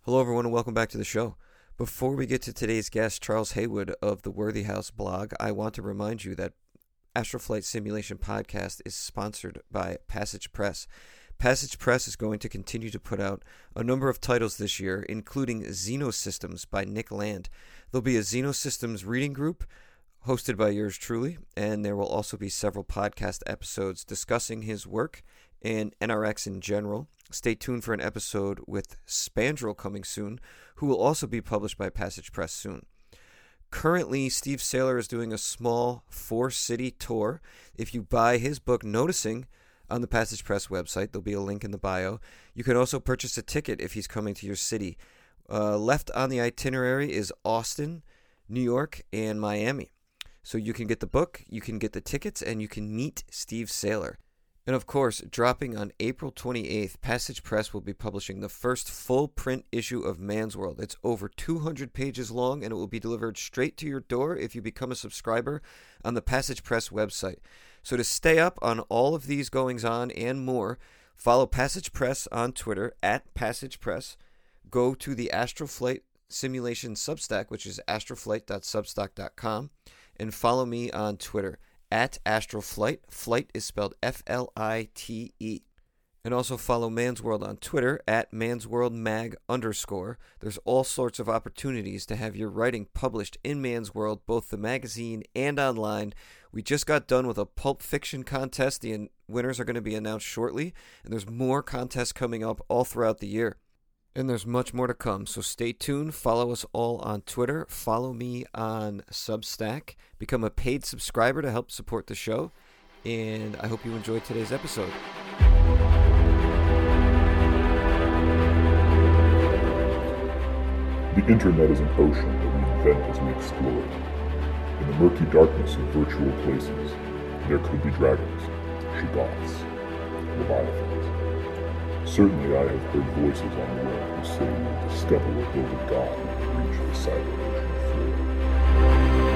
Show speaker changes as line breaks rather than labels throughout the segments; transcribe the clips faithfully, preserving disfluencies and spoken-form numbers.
Hello, everyone, and welcome back to the show. Before we get to today's guest, Charles Haywood of the Worthy House blog, I want to remind you that Astroflight Simulation Podcast is sponsored by Passage Press. Passage Press is going to continue to put out a number of titles this year, including Xenosystems by Nick Land. There'll be a Xenosystems reading group hosted by yours truly, and there will also be several podcast episodes discussing his work and N R X in general. Stay tuned for an episode with Spandrel coming soon, who will also be published by Passage Press soon. Currently, Steve Saylor is doing a small four-city tour. If you buy his book, Noticing, on the Passage Press website, there'll be a link in the bio. You can also purchase a ticket if he's coming to your city. Uh, left on the itinerary is Austin, New York, and Miami. So you can get the book, you can get the tickets, and you can meet Steve Saylor. And of course, dropping on April twenty-eighth, Passage Press will be publishing the first full-print issue of Man's World. It's over two hundred pages long, and it will be delivered straight to your door if you become a subscriber on the Passage Press website. So to stay up on all of these goings-on and more, follow Passage Press on Twitter, at Passage Press. Go to the Astroflight Simulation Substack, which is astroflight dot substack dot com, and follow me on Twitter, at Astroflight. Flight is spelled F L I T E. And also follow Man's World on Twitter, at mansworldmag underscore. There's all sorts of opportunities to have your writing published in Man's World, both the magazine and online. We just got done with a Pulp Fiction contest. The winners are going to be announced shortly, and there's more contests coming up all throughout the year. And there's much more to come, so stay tuned. Follow us all on Twitter. Follow me on Substack. Become a paid subscriber to help support the show. And I hope you enjoyed today's episode.
The internet is an ocean that we invent as we explore. In the murky darkness of virtual places, there could be dragons, shoggoths, leviathans. Certainly I have heard voices on the web who say we will discover what building God when we reach the cyber ocean floor.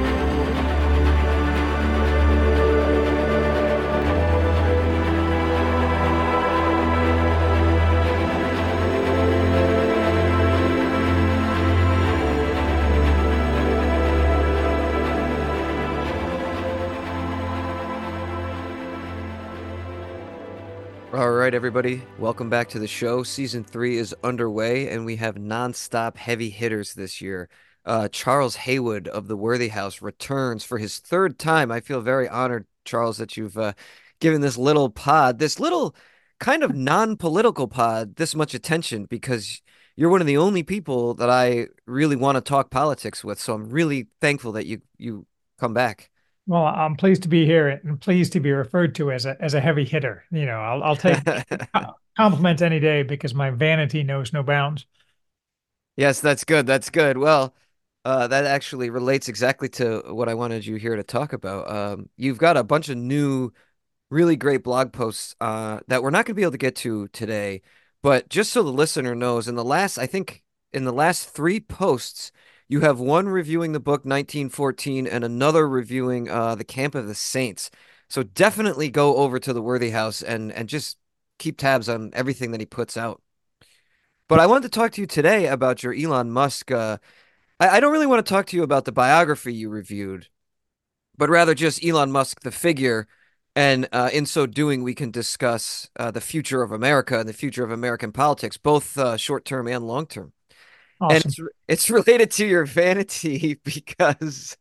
All right, everybody. Welcome back to the show. Season three is underway, and we have nonstop heavy hitters this year. Uh, Charles Haywood of the Worthy House returns for his third time. I feel very honored, Charles, that you've uh, given this little pod, this little kind of non-political pod, this much attention, because you're one of the only people that I really want to talk politics with. So I'm really thankful that you you come back.
Well, I'm pleased to be here and pleased to be referred to as a as a heavy hitter. You know, I'll I'll take compliments any day because my vanity knows no bounds.
Yes, that's good. That's good. Well, uh, that actually relates exactly to what I wanted you here to talk about. Um, you've got a bunch of new, really great blog posts uh, that we're not going to be able to get to today, but just so the listener knows, in the last, I think, in the last three posts, you have one reviewing the book nineteen fourteen and another reviewing uh, The Camp of the Saints. So definitely go over to the Worthy House and and just keep tabs on everything that he puts out. But I wanted to talk to you today about your Elon Musk. Uh, I, I don't really want to talk to you about the biography you reviewed, but rather just Elon Musk, the figure. And uh, in so doing, we can discuss uh, the future of America and the future of American politics, both uh, short term and long term. And
Awesome.
it's it's related to your vanity because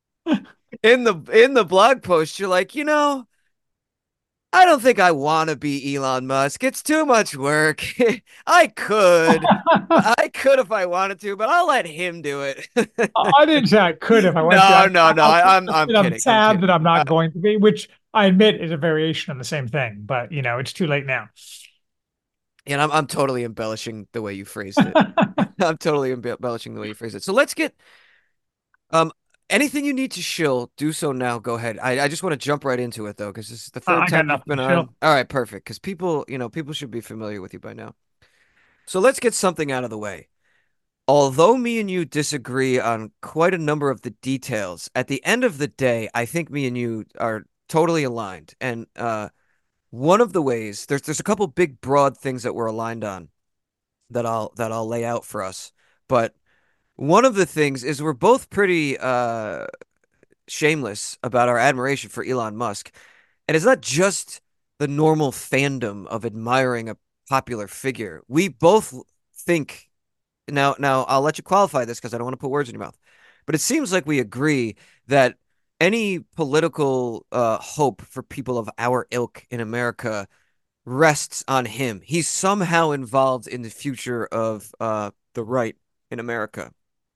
in the in the blog post you're like, you know, I don't think I want to be Elon Musk. It's too much work. I could, I could if I wanted to, but I'll let him do it.
I didn't say I could if I wanted
No,
to.
no, no. I, I'm I'm
I'm
kidding. I'm
sad
kidding.
that I'm not
Uh,
going to be, which I admit is a variation on the same thing, but you know, it's too late now.
and I'm I'm totally embellishing the way you phrased it. I'm totally embellishing the way you phrased it. So let's get um anything you need to shill, do so now. Go ahead. I, I just want to jump right into it though, because this is the third
I got
time you've
nothing
been
to
on.
shill.
All right, perfect. Because people, you know, people should be familiar with you by now. So let's get something out of the way. Although me and you disagree on quite a number of the details, at the end of the day, I think me and you are totally aligned. And uh, one of the ways there's there's a couple big broad things that we're aligned on. that I'll that I'll lay out for us. But one of the things is we're both pretty uh, shameless about our admiration for Elon Musk, and it's not just the normal fandom of admiring a popular figure. We both think now. Now I'll let you qualify this because I don't want to put words in your mouth, but it seems like we agree that any political uh, hope for people of our ilk in America rests on him. He's somehow involved in the future of uh, the right in America.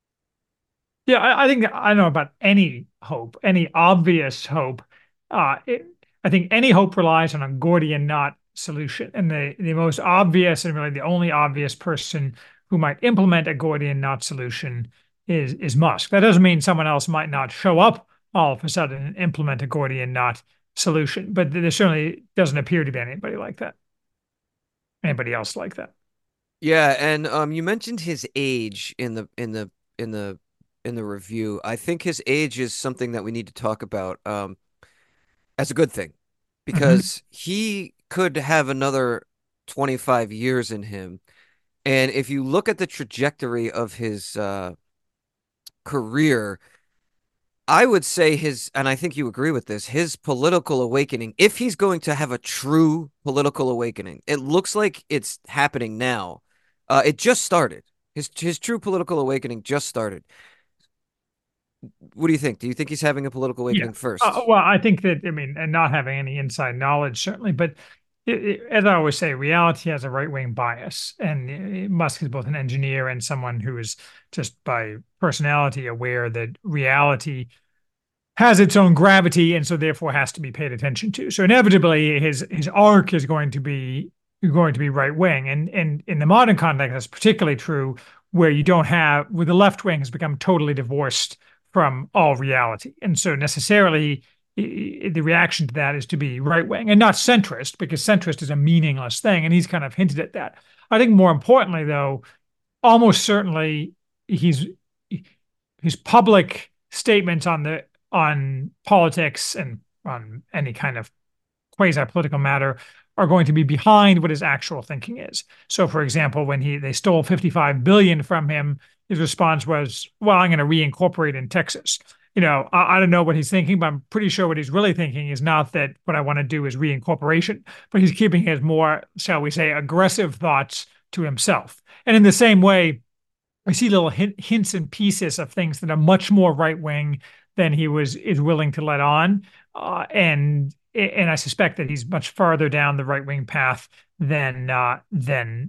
Yeah, I, I think I don't know about any hope, any obvious hope. Uh, it, I think any hope relies on a Gordian knot solution, and the the most obvious and really the only obvious person who might implement a Gordian knot solution is is Musk. That doesn't mean someone else might not show up all of a sudden and implement a Gordian knot solution, but there certainly doesn't appear to be anybody like that, anybody else like that.
Yeah, and um, you mentioned his age in the in the in the in the review. I think his age is something that we need to talk about um, as a good thing
Mhm.
because he could have another twenty-five years in him. And if you look at the trajectory of his uh, career, I would say his, and I think you agree with this, his political awakening, if he's going to have a true political awakening, it looks like it's happening now. Uh, it just started. His his true political awakening just started. What do you think? Do you think he's having a political
Yeah.
awakening
Uh,
first?
well, I think that, I mean, and not having any inside knowledge, certainly, but it, it, as I always say, reality has a right-wing bias. And uh, Musk is both an engineer and someone who is just by personality aware that reality has its own gravity and so therefore has to be paid attention to. So inevitably his his arc is going to be going to be right wing. And and in the modern context, that's particularly true where you don't have where the left wing has become totally divorced from all reality. And so necessarily the reaction to that is to be right wing and not centrist, because centrist is a meaningless thing. And he's kind of hinted at that. I think more importantly, though, almost certainly he's his public statements on the on politics and on any kind of quasi-political matter are going to be behind what his actual thinking is. So, for example, when he they stole fifty-five billion dollars from him, his response was, "Well, I'm going to reincorporate in Texas." You know, I, I don't know what he's thinking, but I'm pretty sure what he's really thinking is not that what I want to do is reincorporation, but he's keeping his more, shall we say, aggressive thoughts to himself. And in the same way, I see little hint, hints and pieces of things that are much more right wing than he was is willing to let on, uh, and and I suspect that he's much farther down the right wing path than uh, than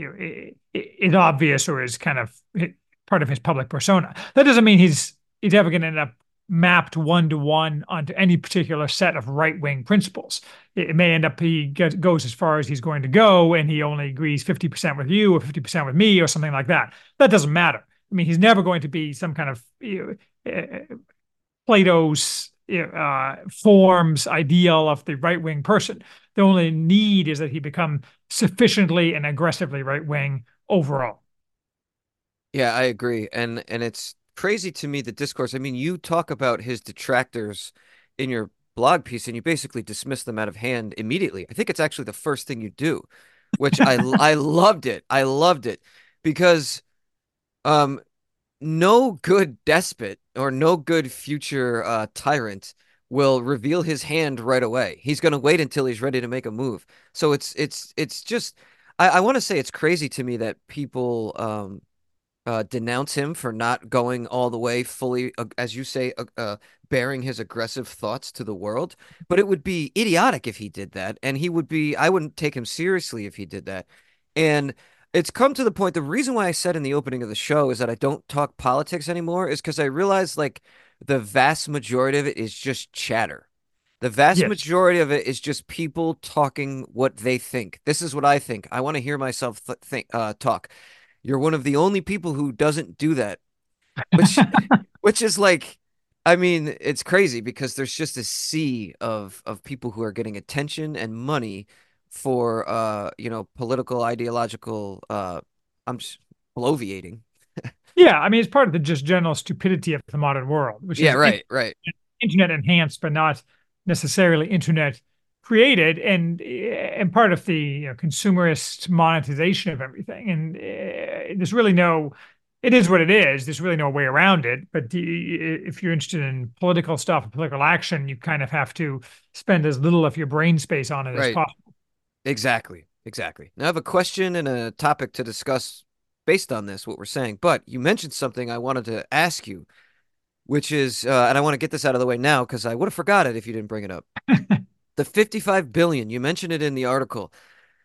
is obvious or is kind of part of his public persona. That doesn't mean he's he's ever going to end up mapped one to one onto any particular set of right wing principles. It may end up he goes as far as he's going to go, and he only agrees fifty percent with you or fifty percent with me or something like that. That doesn't matter. I mean, he's never going to be some kind of you know, uh, Plato's uh, forms ideal of the right wing person. The only need is that he become sufficiently and aggressively right wing overall.
Yeah, I agree. And and it's crazy to me the discourse. I mean, you talk about his detractors in your blog piece and you basically dismiss them out of hand immediately. I think it's actually the first thing you do, which I I loved it. I loved it because um no good despot or no good future uh, tyrant will reveal his hand right away. He's going to wait until he's ready to make a move. So it's it's it's just I, I want to say it's crazy to me that people um, uh, denounce him for not going all the way fully, uh, as you say, uh, uh, bearing his aggressive thoughts to the world. But it would be idiotic if he did that, and he would be. I wouldn't take him seriously if he did that. And it's come to the point. The reason why I said in the opening of the show is that I don't talk politics anymore is because I realize like the vast majority of it is just chatter. The vast
Yes.
majority of it is just people talking what they think. This is what I think. I want to hear myself th think uh, talk. You're one of the only people who doesn't do that, which which is like, I mean, it's crazy because there's just a sea of of people who are getting attention and money for uh, you know, political ideological uh I'm just bloviating.
Yeah, I mean, it's part of the just general stupidity of the modern world, which
Yeah,
is in
right, right.
internet enhanced, but not necessarily internet created, and and part of the you know, consumerist monetization of everything. And uh, there's really no, it is what it is. There's really no way around it. But the, if you're interested in political stuff, political action, you kind of have to spend as little of your brain space on it as
Right.
possible.
Exactly. Exactly. Now I have a question and a topic to discuss based on this, what we're saying. But you mentioned something I wanted to ask you, which is, uh, and I want to get this out of the way now because I would have forgot it if you didn't bring it up. The fifty-five billion, you mentioned it in the article.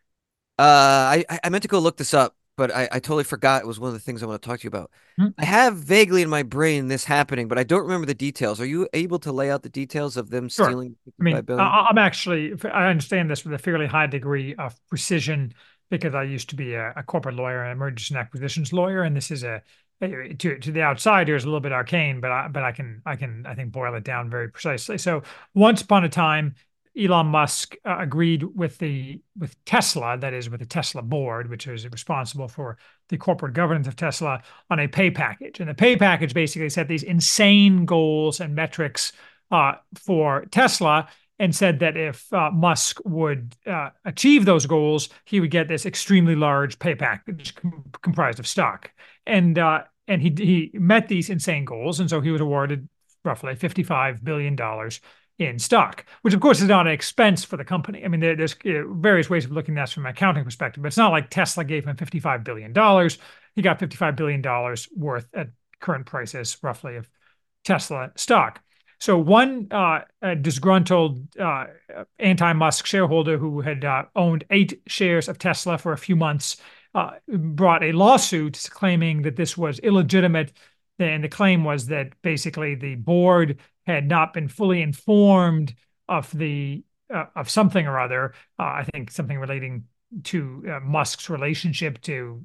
Uh, I, I meant to go look this up, but I, I totally forgot. It was one of the things I want to talk to you about.
Hmm.
I have vaguely in my brain this happening, but I don't remember the details. Are you able to lay out the details of them
Sure.
stealing
I mean,
fifty-five billion?
I, I'm actually, I understand this with a fairly high degree of precision because I used to be a, a corporate lawyer and a mergers and acquisitions lawyer, and this is a, a to to the outsider is a little bit arcane, but I but I can I can I think boil it down very precisely. So once upon a time, Elon Musk uh, agreed with the with Tesla, that is with the Tesla board, which is responsible for the corporate governance of Tesla, on a pay package. And the pay package basically set these insane goals and metrics uh, for Tesla, and said that if uh, Musk would uh, achieve those goals, he would get this extremely large pay package com comprised of stock. And uh, and he he met these insane goals, and so he was awarded roughly fifty-five billion dollars in stock, which of course is not an expense for the company. I mean, there, there's you know, various ways of looking at this from an accounting perspective, but it's not like Tesla gave him fifty-five billion dollars. He got fifty-five billion dollars worth at current prices, roughly, of Tesla stock. So one uh, disgruntled uh, anti-Musk shareholder who had uh, owned eight shares of Tesla for a few months uh, brought a lawsuit claiming that this was illegitimate. And the claim was that basically the board had not been fully informed of the uh, of something or other. Uh, I think something relating to uh, Musk's relationship to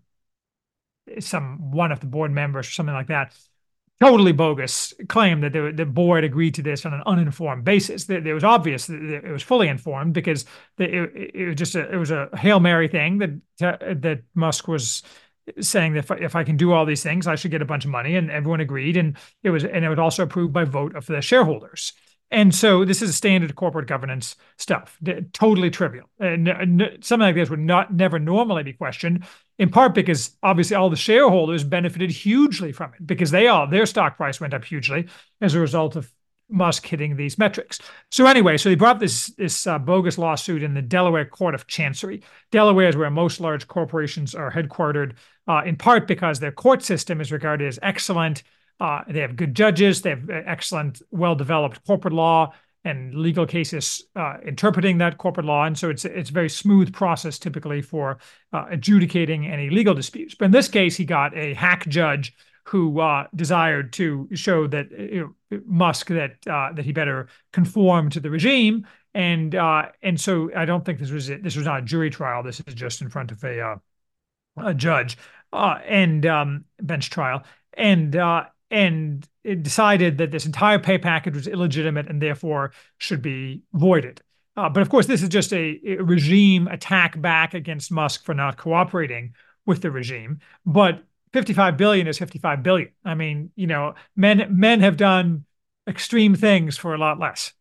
some one of the board members or something like that. Totally bogus claim that the, the board agreed to this on an uninformed basis. It, it was obvious that it was fully informed because it, it was just a, it was a Hail Mary thing that that Musk was saying that if I, if I can do all these things, I should get a bunch of money, and everyone agreed, and it was and it was also approved by vote of the shareholders. And so this is standard corporate governance stuff, totally trivial. And something like this would not never normally be questioned, in part because obviously all the shareholders benefited hugely from it because they all their stock price went up hugely as a result of Musk hitting these metrics. So anyway, so he brought this this uh, bogus lawsuit in the Delaware Court of Chancery. Delaware is where most large corporations are headquartered, uh, in part because their court system is regarded as excellent. Uh, they have good judges. They have excellent, well-developed corporate law and legal cases uh, interpreting that corporate law. And so it's it's a very smooth process typically for uh, adjudicating any legal disputes. But in this case, he got a hack judge who uh, desired to show that you know, Musk that uh, that he better conform to the regime. And uh, and so I don't think this was it. This was not a jury trial. This is just in front of a uh, a judge uh, and um, bench trial. And uh, and it decided that this entire pay package was illegitimate and therefore should be voided. Uh, but of course, this is just a, a regime attack back against Musk for not cooperating with the regime. But fifty-five billion is fifty-five billion. I mean, you know, men men have done extreme things for a lot less.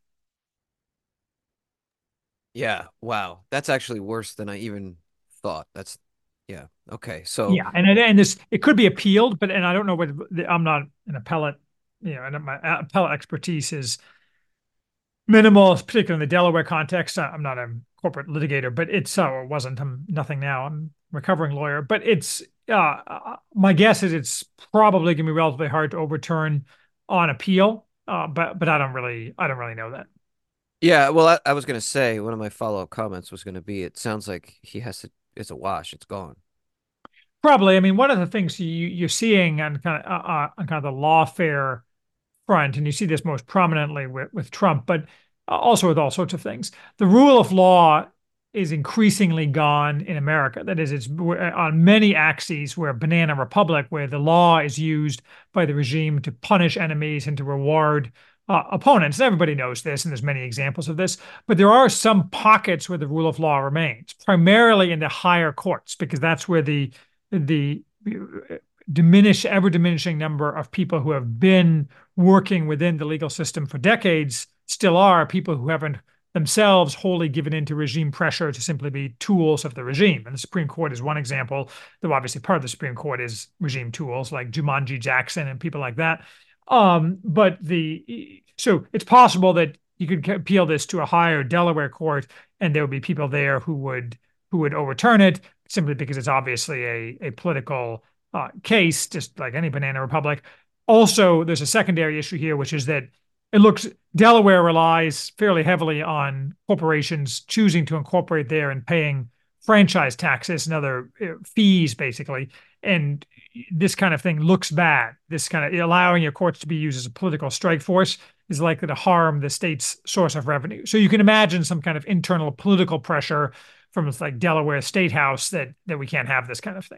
Yeah, wow. That's actually worse than I even thought. That's yeah. Okay. So
yeah, and and this it could be appealed, but and I don't know what I'm not an appellate, you know, and my appellate expertise is minimal, particularly in the Delaware context. I'm not a corporate litigator, but it's so uh, it wasn't. I'm nothing now. I'm a recovering lawyer, but it's uh, my guess is it's probably going to be relatively hard to overturn on appeal. Uh, but but I don't really I don't really know that.
Yeah, well, I, I was going to say one of my follow-up comments was going to be, it sounds like he has to. It's a wash. It's gone.
Probably. I mean, one of the things you you're seeing on kind of uh, on kind of the lawfare front, and you see this most prominently with with Trump, but also with all sorts of things. The rule of law is increasingly gone in America. That is, it's on many axes where banana republic, where the law is used by the regime to punish enemies and to reward uh, opponents. And everybody knows this, and there's many examples of this. But there are some pockets where the rule of law remains, primarily in the higher courts, because that's where the the diminish ever diminishing number of people who have been working within the legal system for decades still are people who haven't themselves wholly given into regime pressure to simply be tools of the regime. And the Supreme Court is one example, though obviously part of the Supreme Court is regime tools like Jumanji Jackson and people like that. Um, but the so it's possible that you could appeal this to a higher Delaware court, and there would be people there who would who would overturn it simply because it's obviously a, a political uh, case, just like any banana republic. Also, there's a secondary issue here, which is that it looks Delaware relies fairly heavily on corporations choosing to incorporate there and paying franchise taxes and other fees, basically. And this kind of thing looks bad. This kind of allowing your courts to be used as a political strike force is likely to harm the state's source of revenue. So you can imagine some kind of internal political pressure from like Delaware State House that that we can't have this kind of thing.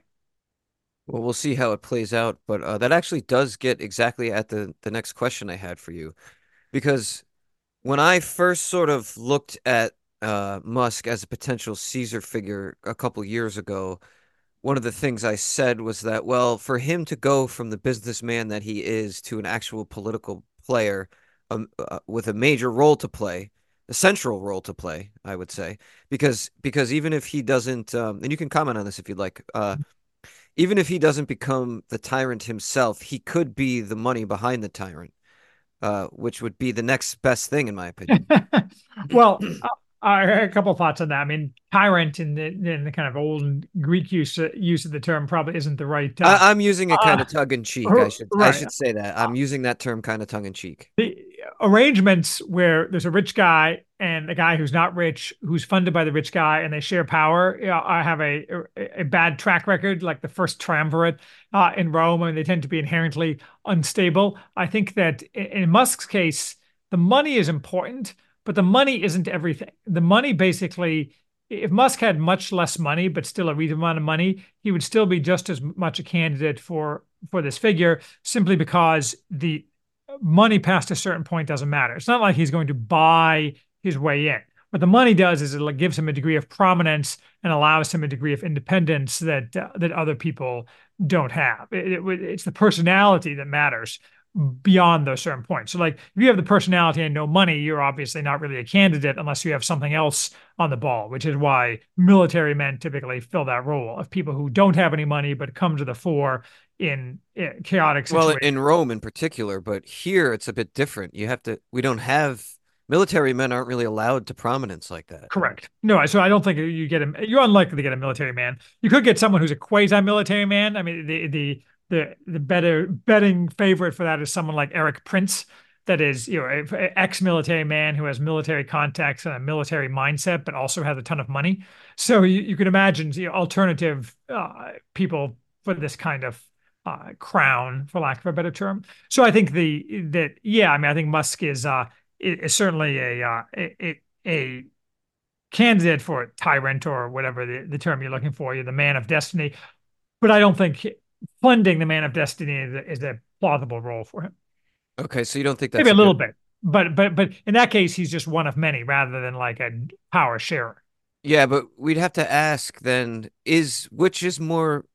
Well, we'll see how it plays out, but uh, that actually does get exactly at the the next question I had for you, because when I first sort of looked at uh, Musk as a potential Caesar figure a couple years ago, one of the things I said was that, well, for him to go from the businessman that he is to an actual political player um, uh, with a major role to play, a central role to play, I would say, because because even if he doesn't, um, and you can comment on this if you'd like, uh, even if he doesn't become the tyrant himself, he could be the money behind the tyrant, uh, which would be the next best thing, in my opinion.
Well, Uh, a couple of thoughts on that. I mean, tyrant in the, in the kind of old Greek use use of the term probably isn't the right. Uh,
I, I'm using it kind
uh,
of tongue in cheek. I should
right.
I should say that I'm using that term kind of tongue in cheek.
The arrangements where there's a rich guy and a guy who's not rich, who's funded by the rich guy, and they share power. You know, I have a, a a bad track record, like the first triumvirate uh, in Rome, and they tend to be inherently unstable. I think that in, in Musk's case, the money is important. But the money isn't everything. The money basically, if Musk had much less money, but still a reasonable amount of money, he would still be just as much a candidate for, for this figure, simply because the money past a certain point doesn't matter. It's not like he's going to buy his way in. What the money does is it gives him a degree of prominence and allows him a degree of independence that uh, that other people don't have. It, it, it's the personality that matters beyond those certain points. So like if you have the personality and no money, you're obviously not really a candidate unless you have something else on the ball, which is why military men typically fill that role of people who don't have any money but come to the fore in, in chaotic situations.
Well, in Rome in particular, but here it's a bit different. You have to, we don't have, military men aren't really allowed to prominence like that.
Correct. No, so I don't think you get him. You're unlikely to get a military man. You could get someone who's a quasi-military man. I mean, the the the the better betting favorite for that is someone like Erik Prince, that is, you know, an ex-military man who has military contacts and a military mindset, but also has a ton of money. So you, you could imagine, you know, alternative uh, people for this kind of uh, crown, for lack of a better term. So I think the that yeah, I mean, I think Musk is uh is certainly a uh, a, a candidate for tyrant or whatever the, the term you're looking for. You're the man of destiny, but I don't think funding the man of destiny is a, is a plausible role for him.
Okay, so you don't think that's
maybe a little
good...
bit, but but but in that case, he's just one of many rather than like a power sharer.
Yeah, but we'd have to ask then, is which is more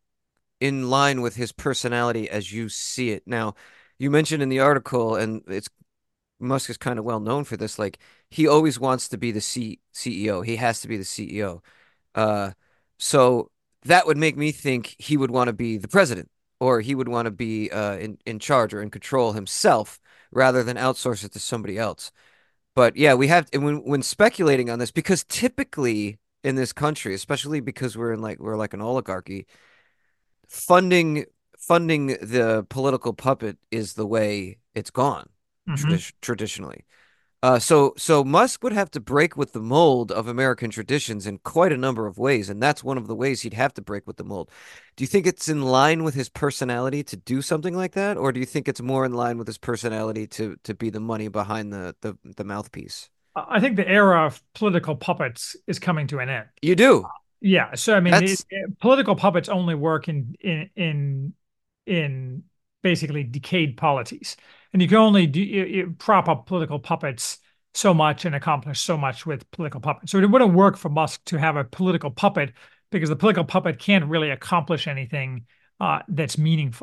in line with his personality as you see it? Now, you mentioned in the article, and it's Musk is kind of well known for this, like he always wants to be the C CEO. He has to be the C E O. Uh, so that would make me think he would want to be the president, or he would want to be uh, in, in charge or in control himself rather than outsource it to somebody else. But yeah, we have, and when, when speculating on this, because typically in this country, especially because we're in like, we're like an oligarchy, funding, funding the political puppet is the way it's gone mm-hmm. tradi- traditionally. Uh, so, so Musk would have to break with the mold of American traditions in quite a number of ways, and that's one of the ways he'd have to break with the mold. Do you think it's in line with his personality to do something like that, or do you think it's more in line with his personality to to be the money behind the the, the mouthpiece?
I think the era of political puppets is coming to an end.
You do? Uh,
yeah. So I mean, it, it, political puppets only work in in in in basically decayed polities. And you can only do, you, you prop up political puppets so much and accomplish so much with political puppets. So it wouldn't work for Musk to have a political puppet because the political puppet can't really accomplish anything uh, that's meaningful.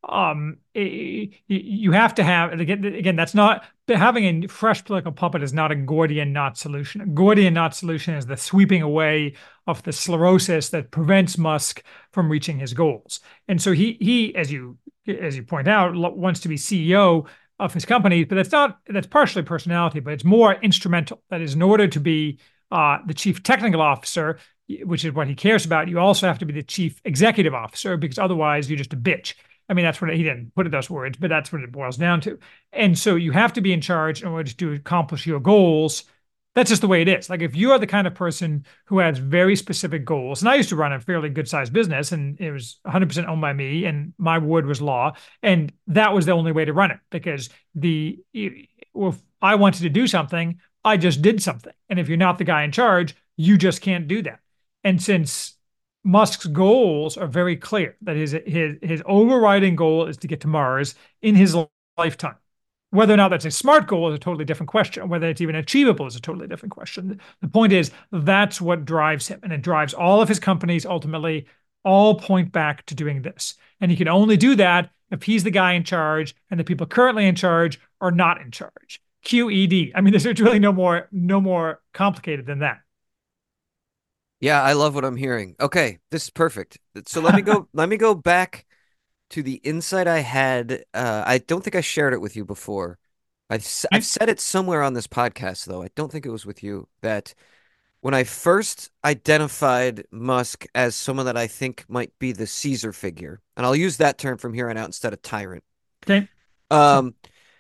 um, y- you have to have, again, again, that's not, having a fresh political puppet is not a Gordian knot solution. A Gordian knot solution is the sweeping away of the sclerosis that prevents Musk from reaching his goals. And so he, he, as you, as you point out, wants to be C E O of his company, but that's not, that's partially personality, but it's more instrumental. That is, in order to be uh, the chief technical officer, which is what he cares about, you also have to be the chief executive officer, because otherwise you're just a bitch. I mean, that's what he didn't put it those words, but that's what it boils down to. And so you have to be in charge in order to accomplish your goals. That's just the way it is. Like, if you are the kind of person who has very specific goals, and I used to run a fairly good sized business, and it was one hundred percent owned by me, and my word was law. And that was the only way to run it, because the, if I wanted to do something, I just did something. And if you're not the guy in charge, you just can't do that. And since Musk's goals are very clear, that his his his overriding goal is to get to Mars in his lifetime. Whether or not that's a smart goal is a totally different question. Whether it's even achievable is a totally different question. The point is, that's what drives him, and it drives all of his companies. Ultimately, all point back to doing this. And he can only do that if he's the guy in charge, and the people currently in charge are not in charge. Q E D. I mean, there's really no more no more complicated than that.
Yeah, I love what I'm hearing. Okay, this is perfect. So let me go let me go back to the insight I had. Uh, I don't think I shared it with you before. I've I've said it somewhere on this podcast, though. I don't think it was with you, that when I first identified Musk as someone that I think might be the Caesar figure, and I'll use that term from here on out instead of tyrant.
Okay.
Um,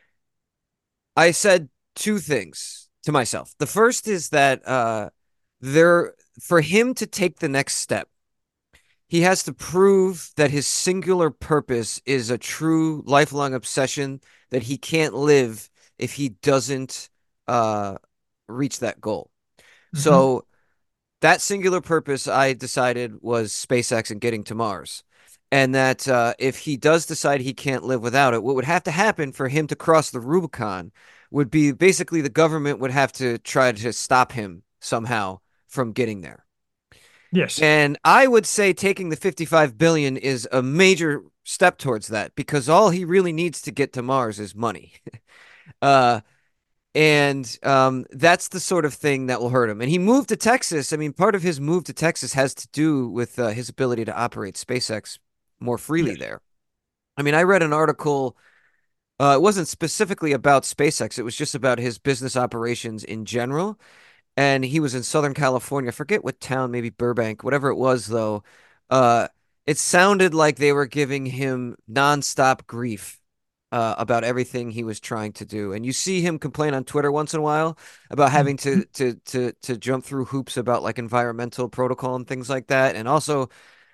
I said two things to myself. The first is that uh, there for him to take the next step, he has to prove that his singular purpose is a true lifelong obsession that he can't live if he doesn't uh, reach that goal. Mm-hmm. So that singular purpose, I decided, was SpaceX and getting to Mars. And that uh, if he does decide he can't live without it, what would have to happen for him to cross the Rubicon would be basically the government would have to try to stop him somehow from getting there.
Yes.
And I would say taking the fifty-five billion is a major step towards that, because all he really needs to get to Mars is money. uh, and um, that's the sort of thing that will hurt him. And he moved to Texas. I mean, part of his move to Texas has to do with uh, his ability to operate SpaceX more freely yes. there. I mean, I read an article. Uh, it wasn't specifically about SpaceX. It was just about his business operations in general. And he was in Southern California. I forget what town, maybe Burbank, whatever it was, though. Uh, it sounded like they were giving him nonstop grief uh, about everything he was trying to do. And you see him complain on Twitter once in a while about having to to to to jump through hoops about like environmental protocol and things like that. And also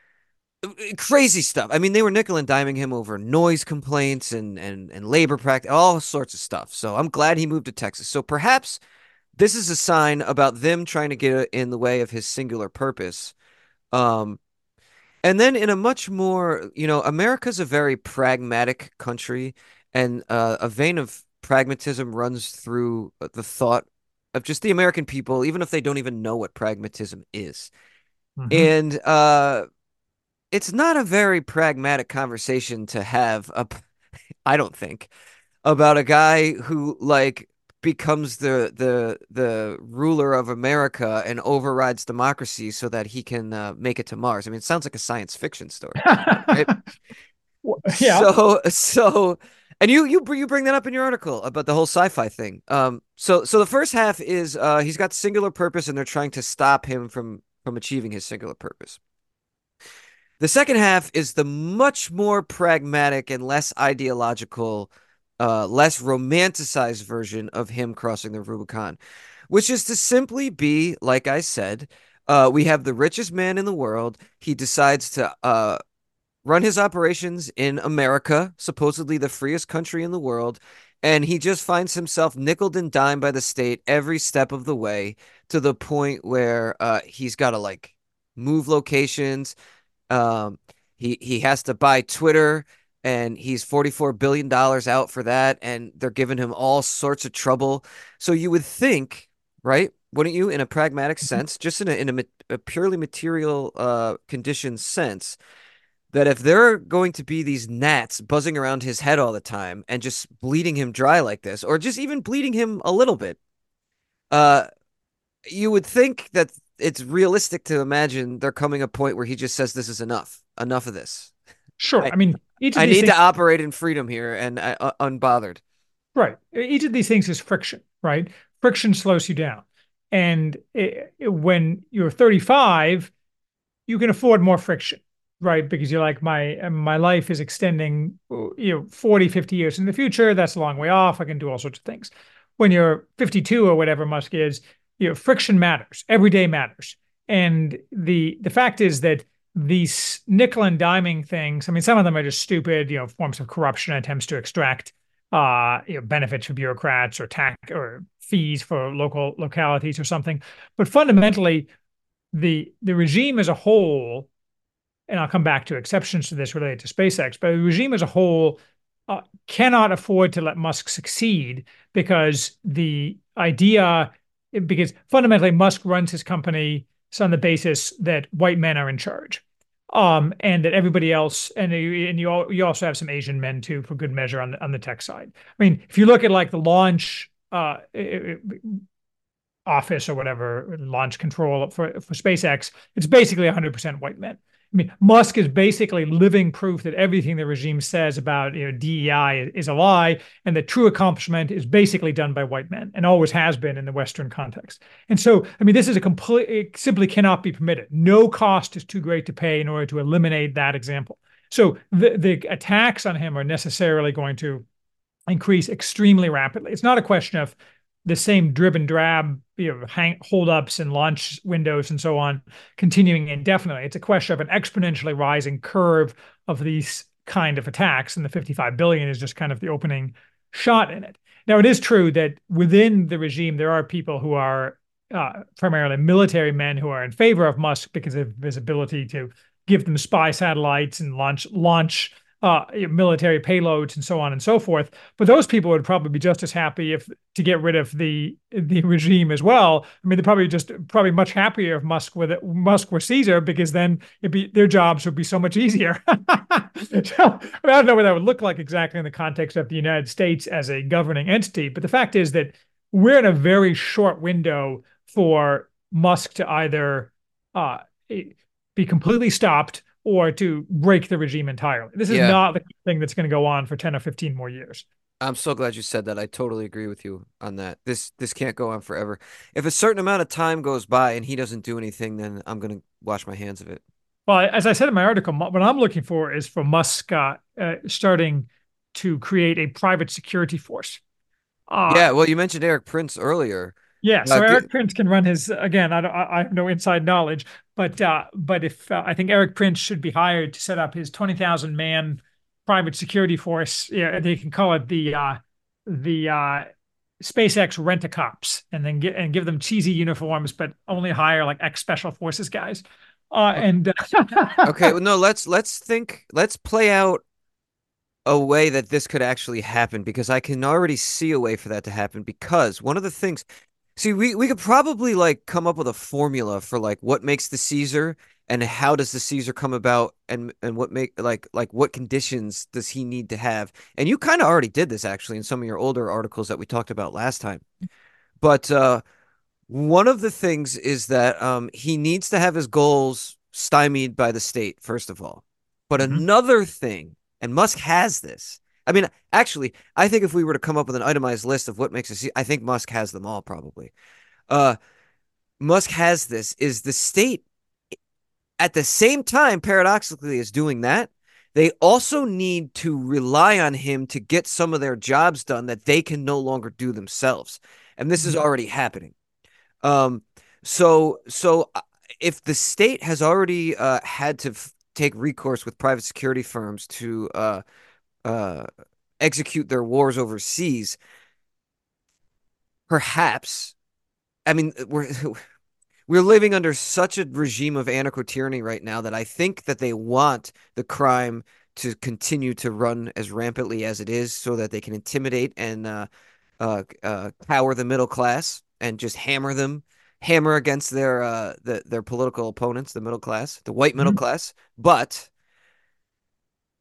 crazy stuff. I mean, they were nickel and diming him over noise complaints and and and labor practice, all sorts of stuff. So I'm glad he moved to Texas. So perhaps this is a sign about them trying to get in the way of his singular purpose. Um, and then in a much more, you know, America's a very pragmatic country, and uh, a vein of pragmatism runs through the thought of just the American people, even if they don't even know what pragmatism is. Mm-hmm. And uh, it's not a very pragmatic conversation to have, a, I don't think, about a guy who, like, becomes the the the ruler of America and overrides democracy so that he can uh, make it to Mars. I mean, it sounds like a science fiction story, right?
Yeah.
So so, and you you you bring that up in your article about the whole sci-fi thing. Um. So so the first half is uh he's got singular purpose and they're trying to stop him from from achieving his singular purpose. The second half is the much more pragmatic and less ideological, Uh, less romanticized version of him crossing the Rubicon, which is to simply be, like I said, uh, we have the richest man in the world. He decides to uh, run his operations in America, supposedly the freest country in the world, and he just finds himself nickeled and dimed by the state every step of the way, to the point where uh, he's got to like move locations. Um, he he has to buy Twitter. And he's forty-four billion dollars out for that, and they're giving him all sorts of trouble. So you would think, right, wouldn't you, in a pragmatic sense, just in a, in a, a purely material uh, condition sense, that if there are going to be these gnats buzzing around his head all the time and just bleeding him dry like this, or just even bleeding him a little bit, uh, you would think that it's realistic to imagine there coming a point where he just says, "This is enough. Enough of this.
Sure.
I,
I mean, each of
I
these
need
things,
to operate in freedom here and uh, unbothered."
right? Each of these things is friction, right? Friction slows you down. And it, it, when you're thirty-five, you can afford more friction, right? Because you're like, my my life is extending, you know, forty, fifty years in the future. That's a long way off. I can do all sorts of things. When you're fifty-two or whatever Musk is, you know, friction matters. Every day matters. And the the fact is that these nickel and diming things, I mean, some of them are just stupid, you know, forms of corruption, attempts to extract uh, you know, benefits for bureaucrats or tax or fees for local localities or something. But fundamentally, the the regime as a whole, and I'll come back to exceptions to this related to SpaceX, but the regime as a whole uh, cannot afford to let Musk succeed because the idea, because fundamentally Musk runs his company on the basis that white men are in charge, um, and that everybody else, and you, and you you also have some Asian men too, for good measure on the on the tech side. I mean, if you look at like the launch uh, office or whatever, launch control for, for SpaceX, it's basically one hundred percent white men. I mean, Musk is basically living proof that everything the regime says about, you know, D E I is a lie, and that true accomplishment is basically done by white men and always has been in the Western context. And so, I mean, this is a complete, it simply cannot be permitted. No cost is too great to pay in order to eliminate that example. So the, the attacks on him are necessarily going to increase extremely rapidly. It's not a question of the same drib and drab, you know, hang, hold-ups and launch windows and so on continuing indefinitely. It's a question of an exponentially rising curve of these kind of attacks, and the fifty-five billion is just kind of the opening shot in it. Now, it is true that within the regime, there are people who are uh, primarily military men who are in favor of Musk because of his ability to give them spy satellites and launch launch uh, military payloads and so on and so forth. But those people would probably be just as happy if to get rid of the the regime as well. I mean, they're probably just probably much happier if Musk with it, Musk were Caesar, because then it'd be their jobs would be so much easier. So, I, mean, I don't know what that would look like exactly in the context of the United States as a governing entity. But the fact is that we're in a very short window for Musk to either uh, be completely stopped or to break the regime entirely. This is
Yeah.
not the thing that's going to go on for ten or fifteen more years.
I'm so glad you said that. I totally agree with you on that. This this can't go on forever. If a certain amount of time goes by and he doesn't do anything, then I'm going to wash my hands of it.
Well, as I said in my article, what I'm looking for is for Musk uh, uh, starting to create a private security force. Uh,
Yeah, well, you mentioned Eric Prince earlier.
Yeah, so
Uh,
Eric
get-
Prince can run his again. I don't, I have no inside knowledge, but uh, but if uh, I think Eric Prince should be hired to set up his twenty thousand man private security force. Yeah, they can call it the uh, the uh, SpaceX Rent-A-Cops, and then get and give them cheesy uniforms, but only hire like ex Special Forces guys. Uh, and
okay, well, no, let's let's think. Let's play out a way that this could actually happen, because I can already see a way for that to happen. Because one of the things, see, we we could probably like come up with a formula for like what makes the Caesar and how does the Caesar come about, and and what make like like what conditions does he need to have? And you kind of already did this actually in some of your older articles that we talked about last time. But uh one of the things is that um he needs to have his goals stymied by the state, first of all. But
Mhm.
another thing, and Musk has this. I mean, actually, I think if we were to come up with an itemized list of what makes us, I think Musk has them all probably. Uh, Musk has this, is the state at the same time, paradoxically, is doing that. They also need to rely on him to get some of their jobs done that they can no longer do themselves. And this is already happening. Um, so, so uh, if the state has already uh, had to f- take recourse with private security firms to uh, uh, execute their wars overseas, perhaps, I mean, we're we're living under such a regime of anarcho-tyranny right now that I think that they want the crime to continue to run as rampantly as it is, so that they can intimidate and uh, uh, uh, cower the middle class and just hammer them, hammer against their uh, the, their political opponents, the middle class, the white middle
Mhm.
class. But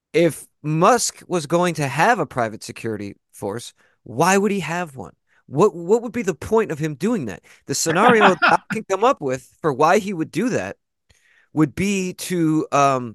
if Musk was going to have a private security force, why would he have one? What what would be the point of him doing that? The scenario that I can come up with for why he would do that would be to um,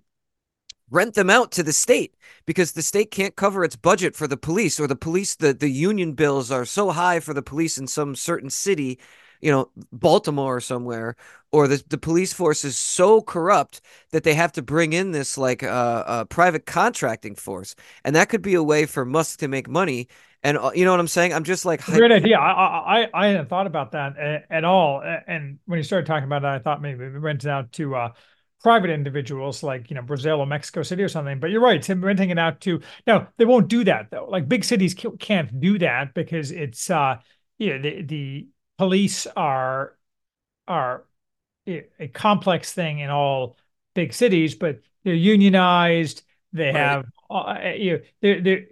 rent them out to the state because the state can't cover its budget for the police, or the police, the, the union bills are so high for the police in some certain city, you know, Baltimore or somewhere, or the, the police force is so corrupt that they have to bring in this like uh, uh, private contracting force. And that could be a way for Musk to make money. And uh, you know what I'm saying? I'm just like,
Great idea. I, I I hadn't thought about that at, at all. And when you started talking about it, I thought maybe we rent it out to uh, private individuals like, you know, Brazil or Mexico City or something. But you're right, Tim, renting it out to, no, they won't do that though. Like big cities can't do that because it's, uh, you know, the, the police are, are a complex thing in all big cities, but they're unionized. They
right.
have, uh, you know, they're, they're,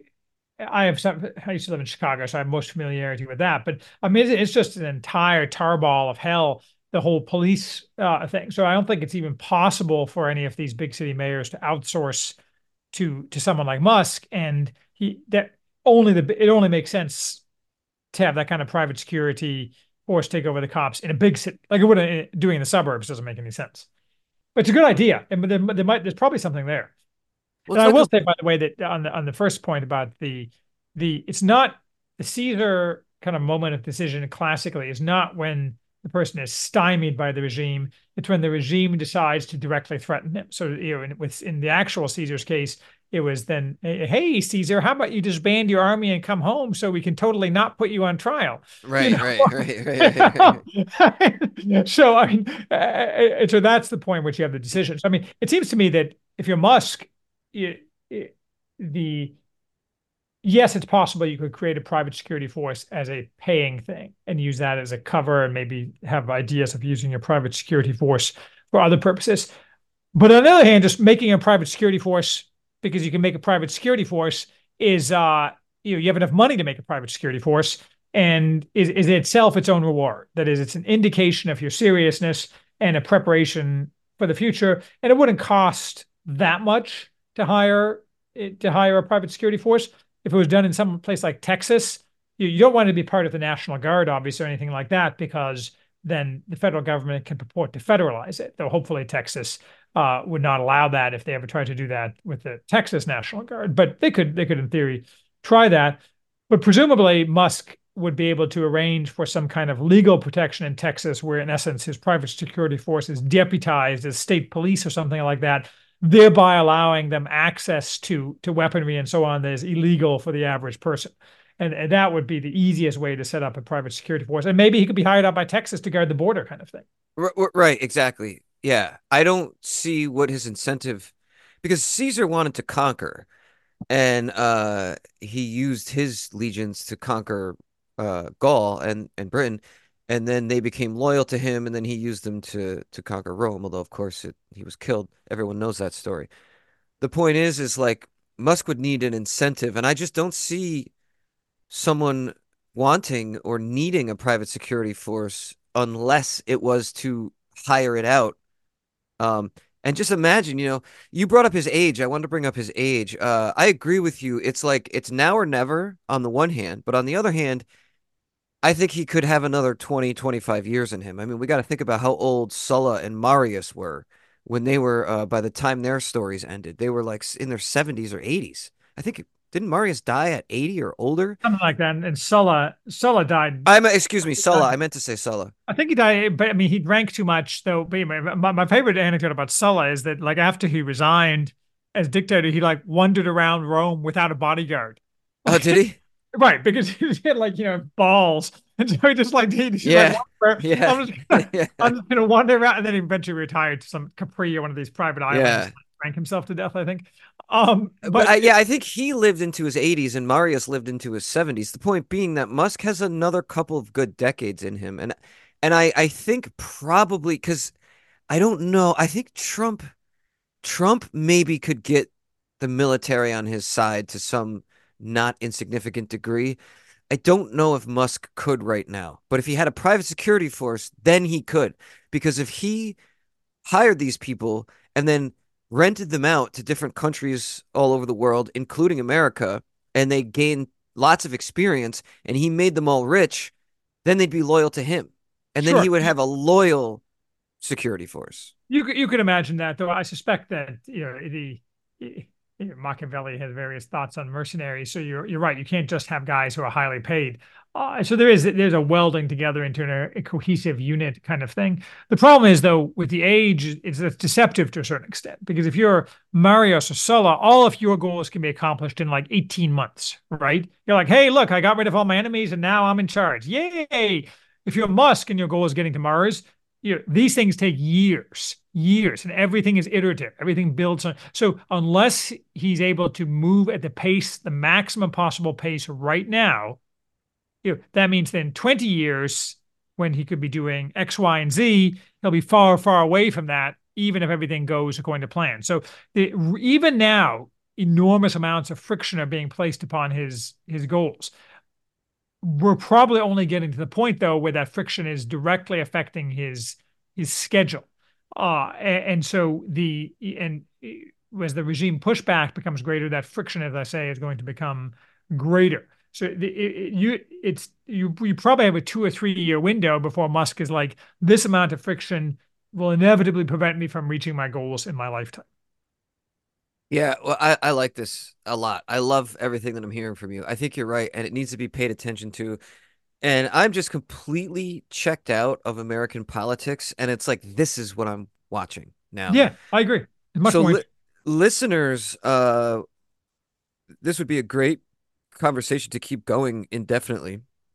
I have some, I used to live in Chicago, so I have most familiarity with that. But I mean, it's just an entire tarball of hell, the whole police uh, thing. So I don't think it's even possible for any of these big city mayors to outsource to to someone like Musk. And he that only the it only makes sense to have that kind of private security force take over the cops in a big city, like it wouldn't doing in the suburbs doesn't make any sense. But it's a good idea, and there, there might there's probably something there.
Well,
And I
like
will
a,
say, by the way, that on the on the first point about the the it's not the Caesar kind of moment of decision classically is not when the person is stymied by the regime. It's when the regime decides to directly threaten him. So, you know, in, with in the actual Caesar's case, it was then, hey, Caesar, how about you disband your army and come home so we can totally not put you on trial?
right,
You know?
right, right, right, right,
right. So, I mean, uh, so that's the point which you have the decision. So, I mean, it seems to me that if you're Musk, it, it, the yes, it's possible you could create a private security force as a paying thing and use that as a cover and maybe have ideas of using a private security force for other purposes. But on the other hand, just making a private security force because you can make a private security force is uh you know you have enough money to make a private security force and is, is itself its own reward. That is, it's an indication of your seriousness and a preparation for the future. And it wouldn't cost that much to hire to hire a private security force. If it was done in some place like Texas, you, you don't want to be part of the National Guard, obviously, or anything like that, because then the federal government can purport to federalize it. Though hopefully Texas uh, would not allow that if they ever tried to do that with the Texas National Guard. But they could, they could in theory, try that. But presumably Musk would be able to arrange for some kind of legal protection in Texas, where in essence his private security force is deputized as state police or something like that, thereby allowing them access to to weaponry and so on that is illegal for the average person. And, and that would be the easiest way to set up a private security force. And maybe he could be hired out by Texas to guard the border kind of thing.
right, exactly. Yeah, I don't see what his incentive, because Caesar wanted to conquer, and uh, he used his legions to conquer uh, Gaul and, and Britain, and then they became loyal to him, and then he used them to to conquer Rome, although of course it, he was killed. Everyone knows that story. The point is, is like Musk would need an incentive, and I just don't see someone wanting or needing a private security force unless it was to hire it out. Um, and just imagine, you know, you brought up his age. I wanted to bring up his age. Uh, I agree with you. It's like it's now or never on the one hand, but on the other hand, I think he could have another twenty, twenty-five years in him. I mean, we got to think about how old Sulla and Marius were when they were, uh, by the time their stories ended, they were like in their seventies or eighties. I think, didn't Marius die at eighty or older?
Something like that. And Sulla, Sulla died.
I meant, excuse me, Sulla. I meant to say Sulla.
I think he died, but I mean, he drank too much, though. But my, my favorite anecdote about Sulla is that, like, after he resigned as dictator, he like wandered around Rome without a bodyguard.
Oh, did he?
Right, because he had like, you know, balls. And so he just like, he just
yeah.
like,
yeah.
I'm just, gonna,
yeah.
I'm just gonna wander around. And then he eventually retired to some Capri or one of these private islands.
Yeah.
Drank himself to death, I think. Um,
but,
but
uh, yeah, I think he lived into his eighties and Marius lived into his seventies. The point being that Musk has another couple of good decades in him. And and I, I think probably, because I don't know, I think Trump Trump maybe could get the military on his side to some not insignificant degree. I don't know if Musk could right now, but if he had a private security force, then he could. Because if he hired these people and then rented them out to different countries all over the world, including America, and they gained lots of experience, and he made them all rich, then they'd be loyal to him. And then
Sure.
he would have a loyal security force.
You could, you could imagine that, though I suspect that, you know, the, you know, Machiavelli has various thoughts on mercenaries. So you're you're right. You can't just have guys who are highly paid. Uh, so there is there's a welding together into a, a cohesive unit kind of thing. The problem is, though, with the age, it's, it's deceptive to a certain extent, because if you're Marius or Sulla, all of your goals can be accomplished in like eighteen months, right? You're like, hey, look, I got rid of all my enemies and now I'm in charge. Yay! If you're Musk and your goal is getting to Mars, you know, these things take years, years, and everything is iterative. Everything builds on. So unless he's able to move at the pace, the maximum possible pace right now, you know, that means then twenty years when he could be doing X, Y, and Z, he'll be far, far away from that, even if everything goes according to plan. So the, even now, enormous amounts of friction are being placed upon his his goals. We're probably only getting to the point, though, where that friction is directly affecting his his schedule, uh, and, and so the and as the regime pushback becomes greater, that friction, as I say, is going to become greater. So the, it, you it's you you probably have a two or three year window before Musk is like, this amount of friction will inevitably prevent me from reaching my goals in my lifetime.
Yeah, well, I, I like this a lot. I love everything that I'm hearing from you. I think you're right, and it needs to be paid attention to. And I'm just completely checked out of American politics, and it's like, this is what I'm watching now.
Yeah, I agree. It's much
so,
more
li listeners, uh, this would be a great conversation to keep going indefinitely.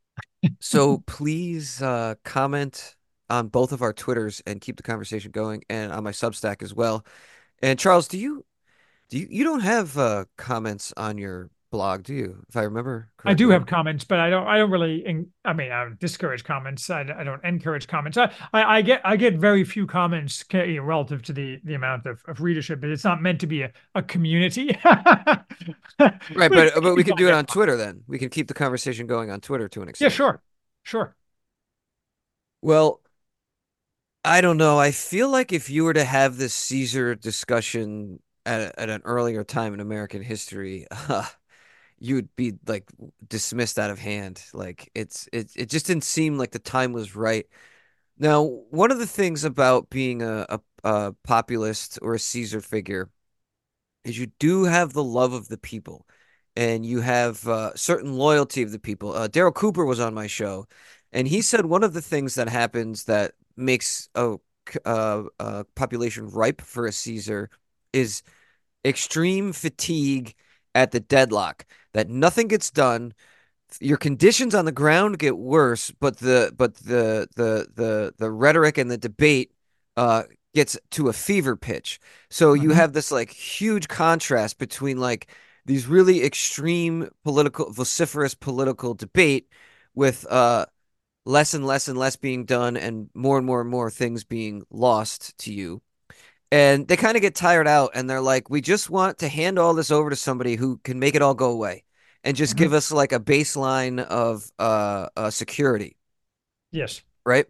So please uh, comment on both of our Twitters and keep the conversation going, and on my Substack as well. And Charles, do you do you you don't have uh, comments on your blog, do you? If I remember
I do
correctly.
have comments, but I don't. I don't really. I mean, I don't discourage comments. I, I don't encourage comments. I, I, I get. I get very few comments relative to the the amount of, of readership, but it's not meant to be a, a community.
Right, but but we can do it on Twitter then. We can keep the conversation going on Twitter to an extent.
Yeah, sure, sure.
Well, I don't know. I feel like if you were to have this Caesar discussion at at an earlier time in American history, uh, you would be like dismissed out of hand. Like it's it it just didn't seem like the time was right. Now, one of the things about being a a, a populist or a Caesar figure is you do have the love of the people, and you have uh, certain loyalty of the people. Uh, Daryl Cooper was on my show, and he said one of the things that happens that makes a, a, a population ripe for a Caesar is extreme fatigue at the deadlock, that nothing gets done. Your conditions on the ground get worse, but the but the the the the rhetoric and the debate uh gets to a fever pitch. So you
Mm-hmm.
have this like huge contrast between like these really extreme political, vociferous political debate with uh less and less and less being done, and more and more and more things being lost to you. And they kind of get tired out, and they're like, we just want to hand all this over to somebody who can make it all go away and just
Mm-hmm.
give us like a baseline of uh, uh security,
Yes.
right?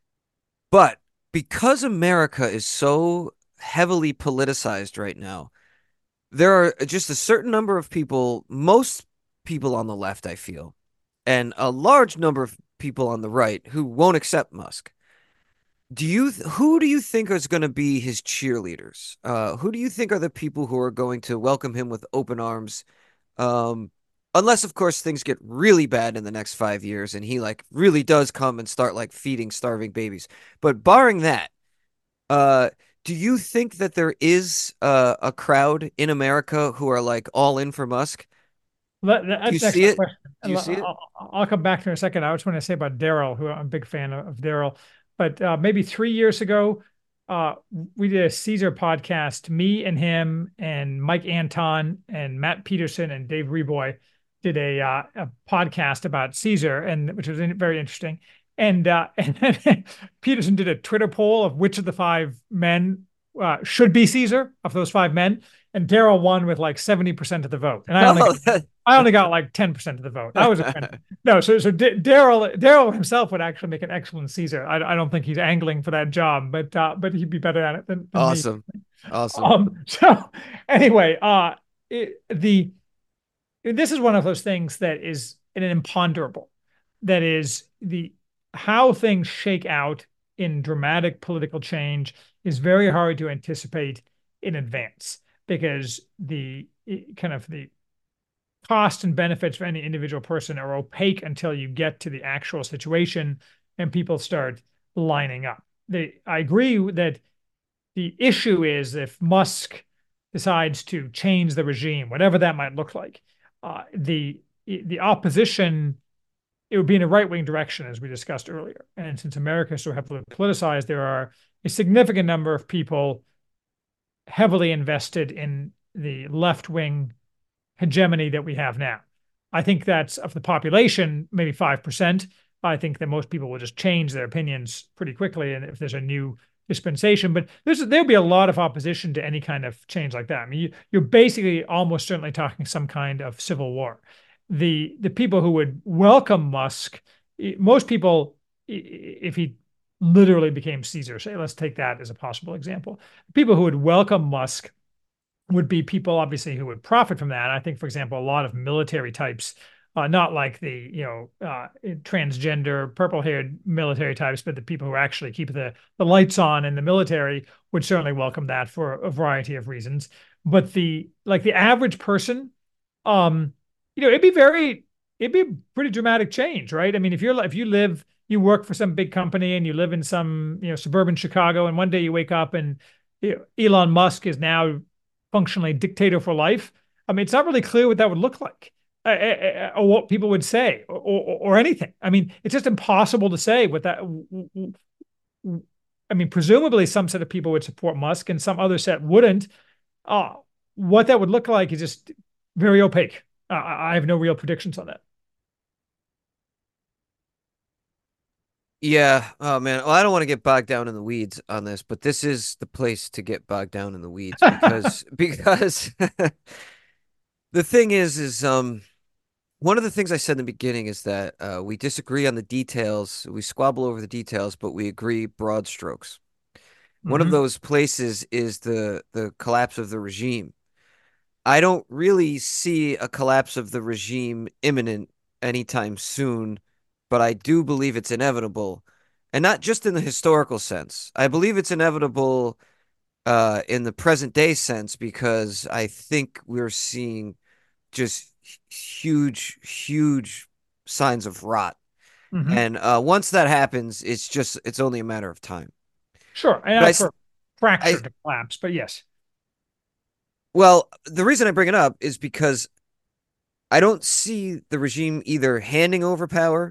But because America is so heavily politicized right now, there are just a certain number of people, most people on the left, I feel, and a large number of people on the right who won't accept Musk. Do you who do you think is going to be his cheerleaders? Uh, who do you think are the people who are going to welcome him with open arms? Um, unless, of course, things get really bad in the next five years and he like really does come and start like feeding starving babies. But barring that, uh, do you think that there is uh, a crowd in America who are like all in for Musk?
That,
Do you
that's an
see
excellent
it?
question.
Do you see it?
I'll, I'll come back to it in a second. I just want to say about Daryl, who I'm a big fan of, of Daryl. But uh, maybe three years ago, uh, we did a Caesar podcast. Me and him and Mike Anton and Matt Peterson and Dave Reboy did a, uh, a podcast about Caesar, and which was very interesting. And uh, and Peterson did a Twitter poll of which of the five men uh, should be Caesar of those five men, and Daryl won with like seventy percent of the vote, and I only
Oh,
got, I only got like ten percent of the vote. I was offended. No, so so D- Daryl Daryl himself would actually make an excellent Caesar. I, I don't think he's angling for that job, but uh, but he'd be better at it than, than me.
awesome. Awesome.
Um, so anyway, uh, it, the this is one of those things that is an imponderable. That is the how things shake out in dramatic political change is very hard to anticipate in advance because the kind of the cost and benefits for any individual person are opaque until you get to the actual situation and people start lining up. They, I agree that the issue is if Musk decides to change the regime, whatever that might look like, uh, the the opposition, it would be in a right-wing direction, as we discussed earlier. And since America is so heavily politicized, there are a significant number of people heavily invested in the left-wing hegemony that we have now. I think that's of the population, maybe five percent. I think that most people will just change their opinions pretty quickly. And if there's a new dispensation, but there's, there'll be a lot of opposition to any kind of change like that. I mean, you, you're basically almost certainly talking some kind of civil war. The, the people who would welcome Musk, most people, if he literally became Caesar, say, let's take that as a possible example. People who would welcome Musk would be people obviously who would profit from that. I think, for example, a lot of military types, uh, not like the, you know, uh, transgender, purple-haired military types, but the people who actually keep the, the lights on in the military would certainly welcome that for a variety of reasons. But the, like the average person, um, you know, it'd be very, it'd be a pretty dramatic change, right? I mean, if you're, if you live, you work for some big company and you live in some, you know, suburban Chicago, and one day you wake up and you know, Elon Musk is now functionally dictator for life. I mean, it's not really clear what that would look like, uh, uh, or what people would say, or, or, or anything. I mean, it's just impossible to say what that. I mean, presumably some set of people would support Musk and some other set wouldn't. Uh, what that would look like is just very opaque. Uh, I have no real predictions on that.
Yeah. Oh man. Well, I don't want to get bogged down in the weeds on this, but this is the place to get bogged down in the weeds because because the thing is is um one of the things I said in the beginning is that uh, we disagree on the details. We squabble over the details, but we agree broad strokes. One of
Mm-hmm.
those places is the the collapse of the regime. I don't really see a collapse of the regime imminent anytime soon, but I do believe it's inevitable. And not just in the historical sense. I believe it's inevitable uh, in the present day sense because I think we're seeing just huge, huge signs of rot.
Mm-hmm.
And uh, once that happens, it's just, it's only a matter of time.
Sure. And
But I,
not
s-
for fracture
I,
to collapse, but yes.
well, the reason I bring it up is because I don't see the regime either handing over power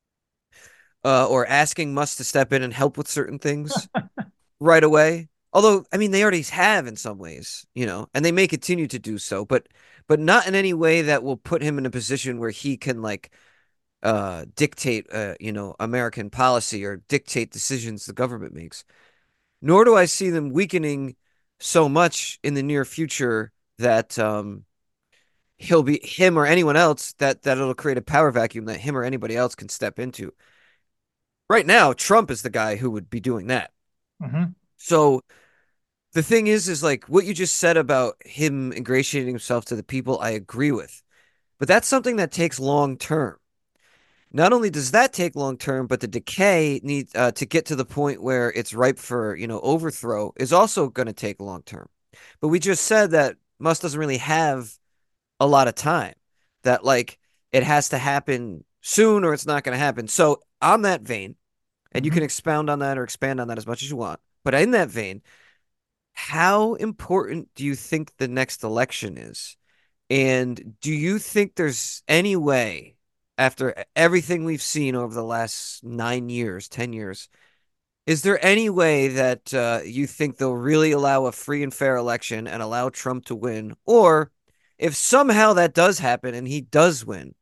uh, or asking Musk to step in and help with certain things right away. Although, I mean, they already have in some ways, you know, and they may continue to do so, but but not in any way that will put him in a position where he can like uh, dictate, uh, you know, American policy or dictate decisions the government makes. Nor do I see them weakening so much in the near future that um, he'll be him or anyone else that that it'll create a power vacuum that him or anybody else can step into. Right now, Trump is the guy who would be doing that.
Mm-hmm.
So the thing is, is like what you just said about him ingratiating himself to the people, I agree with. But that's something that takes long term. Not only does that take long term, but the decay needs uh, to get to the point where it's ripe for, you know, overthrow is also going to take long term. But we just said that Musk doesn't really have a lot of time, that like it has to happen soon or it's not going to happen. So, on that vein, and you
Mm-hmm.
can expound on that or expand on that as much as you want, but in that vein, how important do you think the next election is? And do you think there's any way, after everything we've seen over the last nine years, ten years, is there any way that uh, you think they'll really allow a free and fair election and allow Trump to win? Or if somehow that does happen and he does win,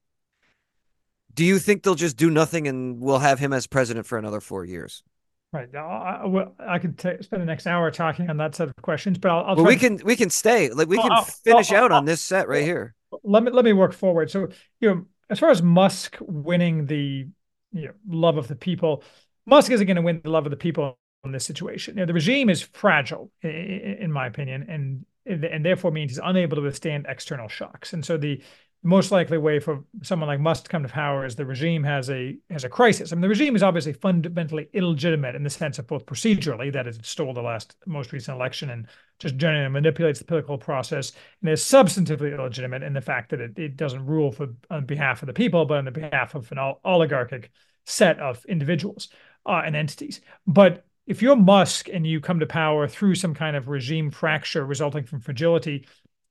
do you think they'll just do nothing and we'll have him as president for another four years?
Right. Now, I, I, well, I could ta spend the next hour talking on that set of questions, but I'll, I'll
Well,
try
we
to.
can we can stay like we
I'll,
can
I'll,
finish
I'll,
out on
I'll-
this set right
I'll-
here.
let me let me work forward. So, you know, as far as Musk winning the, you know, love of the people, Musk isn't going to win the love of the people in this situation. You know, the regime is fragile, in my opinion, and and therefore means it's unable to withstand external shocks. And so the most likely way for someone like Musk to come to power is the regime has a has a crisis. I mean, the regime is obviously fundamentally illegitimate in the sense of both procedurally, that is, it stole the last most recent election and just generally manipulates the political process, and is substantively illegitimate in the fact that it, it doesn't rule for on behalf of the people, but on the behalf of an oligarchic set of individuals uh, and entities. But if you're Musk and you come to power through some kind of regime fracture resulting from fragility,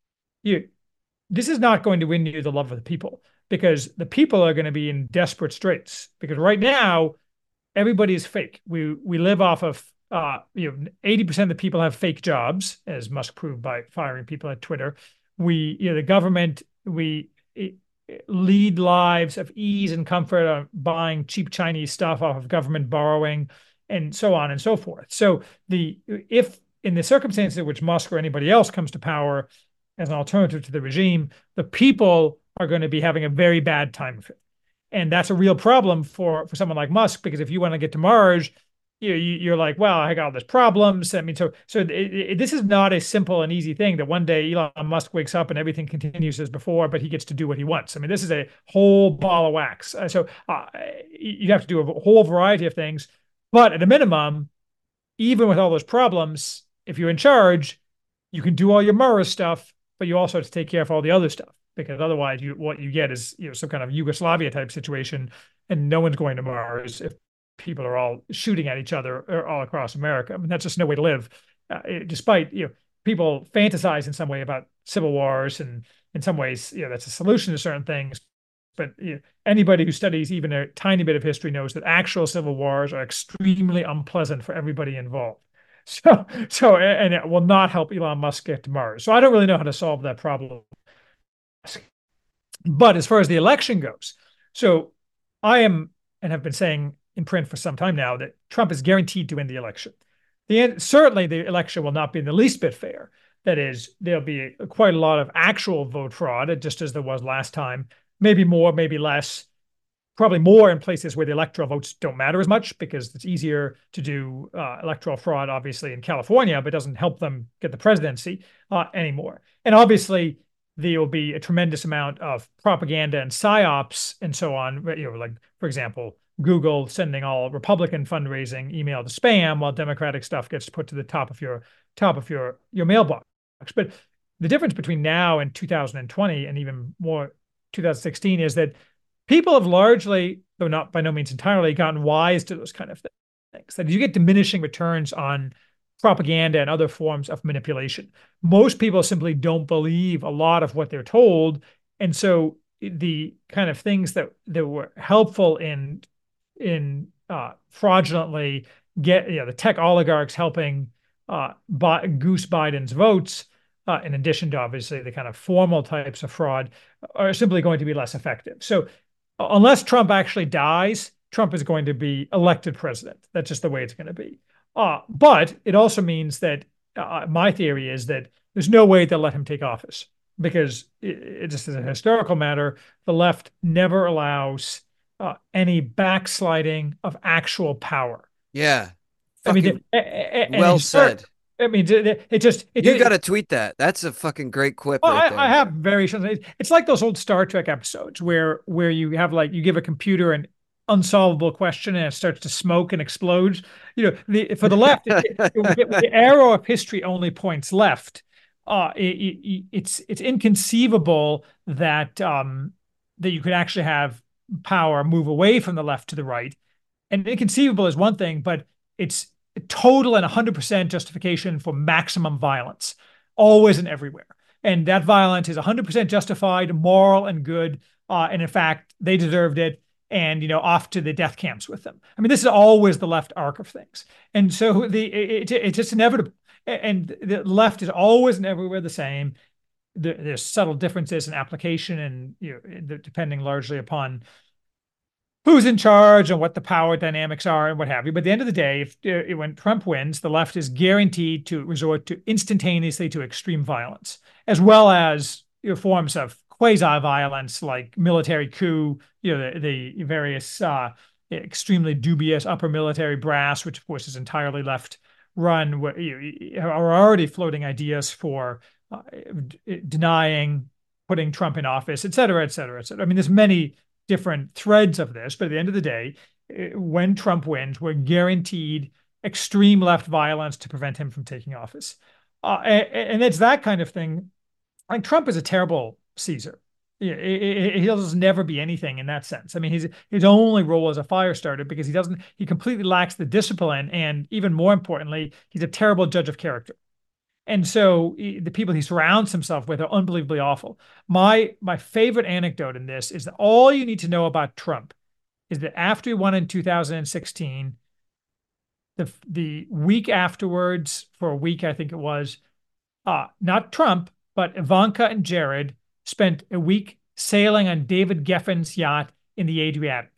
you this is not going to win you the love of the people, because the people are going to be in desperate straits. Because right now, everybody is fake. We we live off of uh, you know, eighty percent of the people have fake jobs, as Musk proved by firing people at Twitter. We, you know, the government, we it, lead lives of ease and comfort of buying cheap Chinese stuff off of government borrowing, and so on and so forth. So the if in the circumstances in which Musk or anybody else comes to power as an alternative to the regime, the people are going to be having a very bad time of it. And that's a real problem for, for someone like Musk, because if you want to get to Mars, you, you're like, well, I got all these problems. I mean, so so it, it, this is not a simple and easy thing that one day Elon Musk wakes up and everything continues as before, but he gets to do what he wants. I mean, this is a whole ball of wax. Uh, so uh, you have to do a whole variety of things. But at a minimum, even with all those problems, if you're in charge, you can do all your Mars stuff, but you also have to take care of all the other stuff, because otherwise you what you get is, you know, some kind of Yugoslavia type situation, and no one's going to Mars if people are all shooting at each other all across America. I mean, that's just no way to live. Uh, despite, you know, people fantasize in some way about civil wars, and in some ways, you know, that's a solution to certain things. But you know, anybody who studies even a tiny bit of history knows that actual civil wars are extremely unpleasant for everybody involved. So, so, and it will not help Elon Musk get to Mars. So I don't really know how to solve that problem. But as far as the election goes, so I am, and have been saying in print for some time now, that Trump is guaranteed to win the election. The end, certainly the election will not be in the least bit fair. That is, there'll be a, quite a lot of actual vote fraud, just as there was last time. Maybe more, maybe less. Probably more in places where the electoral votes don't matter as much, because it's easier to do uh, electoral fraud, obviously, in California, but it doesn't help them get the presidency uh, anymore. And obviously, there will be a tremendous amount of propaganda and psyops and so on. You know, like, for example, Google sending all Republican fundraising email to spam, while Democratic stuff gets put to the top of your top of your your mailbox. But the difference between now and two thousand twenty, and even more two thousand sixteen, is that people have largely, though not by no means entirely, gotten wise to those kind of things. That you get diminishing returns on propaganda and other forms of manipulation. Most people simply don't believe a lot of what they're told. And so the kind of things that, that were helpful in, in uh, fraudulently get, you know, the tech oligarchs helping uh, buy, goose Biden's votes, uh, in addition to obviously the kind of formal types of fraud, are simply going to be less effective. So unless Trump actually dies, Trump is going to be elected president. That's just the way it's going to be. Uh, but it also means that uh, my theory is that there's no way they'll let him take office, because it, it just as a historical matter, the left never allows uh, any backsliding of actual power.
Yeah.
I mean, it,
well said.
I mean, it, it just it,
you got to tweet that. That's a fucking great clip.
Well,
right
I,
there.
I have very. It's like those old Star Trek episodes where where you have like you give a computer an unsolvable question and it starts to smoke and explodes. You know, the, for the left, it, it, it, the arrow of history only points left. Uh, it, it, it's it's inconceivable that um, that you could actually have power move away from the left to the right. And inconceivable is one thing, but it's total and one hundred percent justification for maximum violence, always and everywhere. And that violence is one hundred percent justified, moral, and good. Uh, and in fact, they deserved it. And, you know, off to the death camps with them. I mean, this is always the left arc of things. And so the it, it, it's just inevitable. And the left is always and everywhere the same. There, there's subtle differences in application, and, you know, depending largely upon who's in charge and what the power dynamics are and what have you. But at the end of the day, if uh, when Trump wins, the left is guaranteed to resort to instantaneously to extreme violence, as well as, you know, forms of quasi-violence like military coup, you know, the, the various uh, extremely dubious upper military brass, which of course is entirely left run, where you are already floating ideas for uh, denying putting Trump in office, et cetera, et cetera, et cetera. I mean, there's many different threads of this, but at the end of the day, when Trump wins, we're guaranteed extreme left violence to prevent him from taking office. Uh, and, and it's that kind of thing. Like Trump is a terrible Caesar. He'll never be anything in that sense. I mean, his his only role as a fire starter because he doesn't, he completely lacks the discipline. And even more importantly, he's a terrible judge of character. And so the people he surrounds himself with are unbelievably awful. My my favorite anecdote in this is that all you need to know about Trump is that after he won in two thousand sixteen, the the week afterwards, for a week, I think it was, uh, not Trump, but Ivanka and Jared spent a week sailing on David Geffen's yacht in the Adriatic.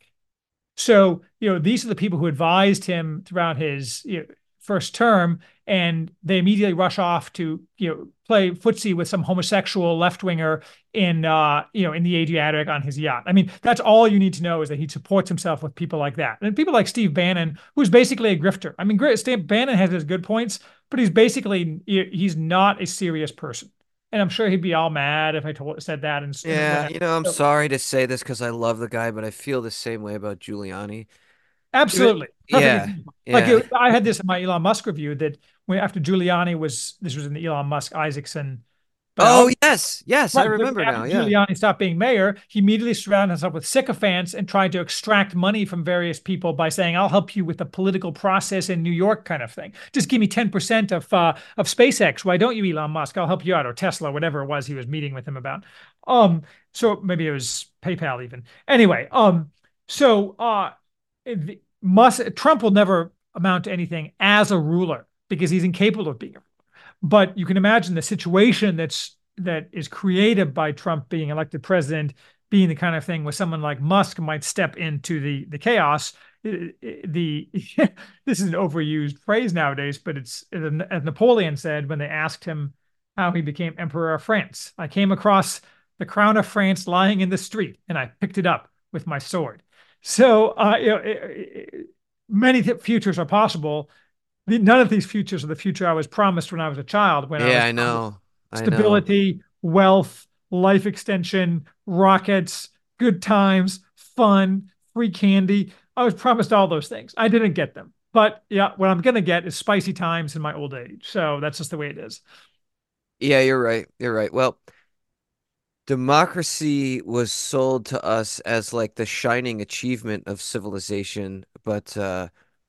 So, you know, these are the people who advised him throughout his you know, first term, and they immediately rush off to, you know, play footsie with some homosexual left-winger in, uh, you know, in the Adriatic on his yacht. I mean, that's all you need to know is that he supports himself with people like that. And people like Steve Bannon, who's basically a grifter. I mean, Steve Bannon has his good points, but he's basically, he's not a serious person. And I'm sure he'd be all mad if I told said that. And
Yeah,
and
you know, I'm
so,
sorry to say this because I love the guy, but I feel the same way about Giuliani.
absolutely, perfect
Yeah,
example. Like
yeah.
it, I had this in my Elon Musk review that when after Giuliani was this was in the Elon Musk Isaacson
Oh,
biography.
yes, yes, I
Right. So
remember
after
now. Yeah.
Giuliani stopped being mayor, he immediately surrounded himself with sycophants and tried to extract money from various people by saying, "I'll help you with the political process in New York," kind of thing. Just give me ten percent of uh, of SpaceX. Why don't you, Elon Musk? I'll help you out, or Tesla, whatever it was he was meeting with him about. Um, so maybe it was PayPal even. Anyway, um, so uh, the, Musk, Trump will never amount to anything as a ruler because he's incapable of being a ruler. But you can imagine the situation that's that is created by Trump being elected president being the kind of thing where someone like Musk might step into the the chaos. The this is an overused phrase nowadays, but it's as Napoleon said when they asked him how he became emperor of France. I came across the crown of France lying in the street, and I picked it up with my sword. So, uh, you know, it, it, many futures are possible. None of these futures are the future I was promised when I was a child. When I
Yeah,
was
I
promised
know. I know.
stability, wealth, life extension, rockets, good times, fun, free candy. I was promised all those things. I didn't get them. But yeah, what I'm going to get is spicy times in my old age. So that's just the way it is.
Yeah, you're right. You're right. Well, democracy was sold to us as like the shining achievement of civilization, but uh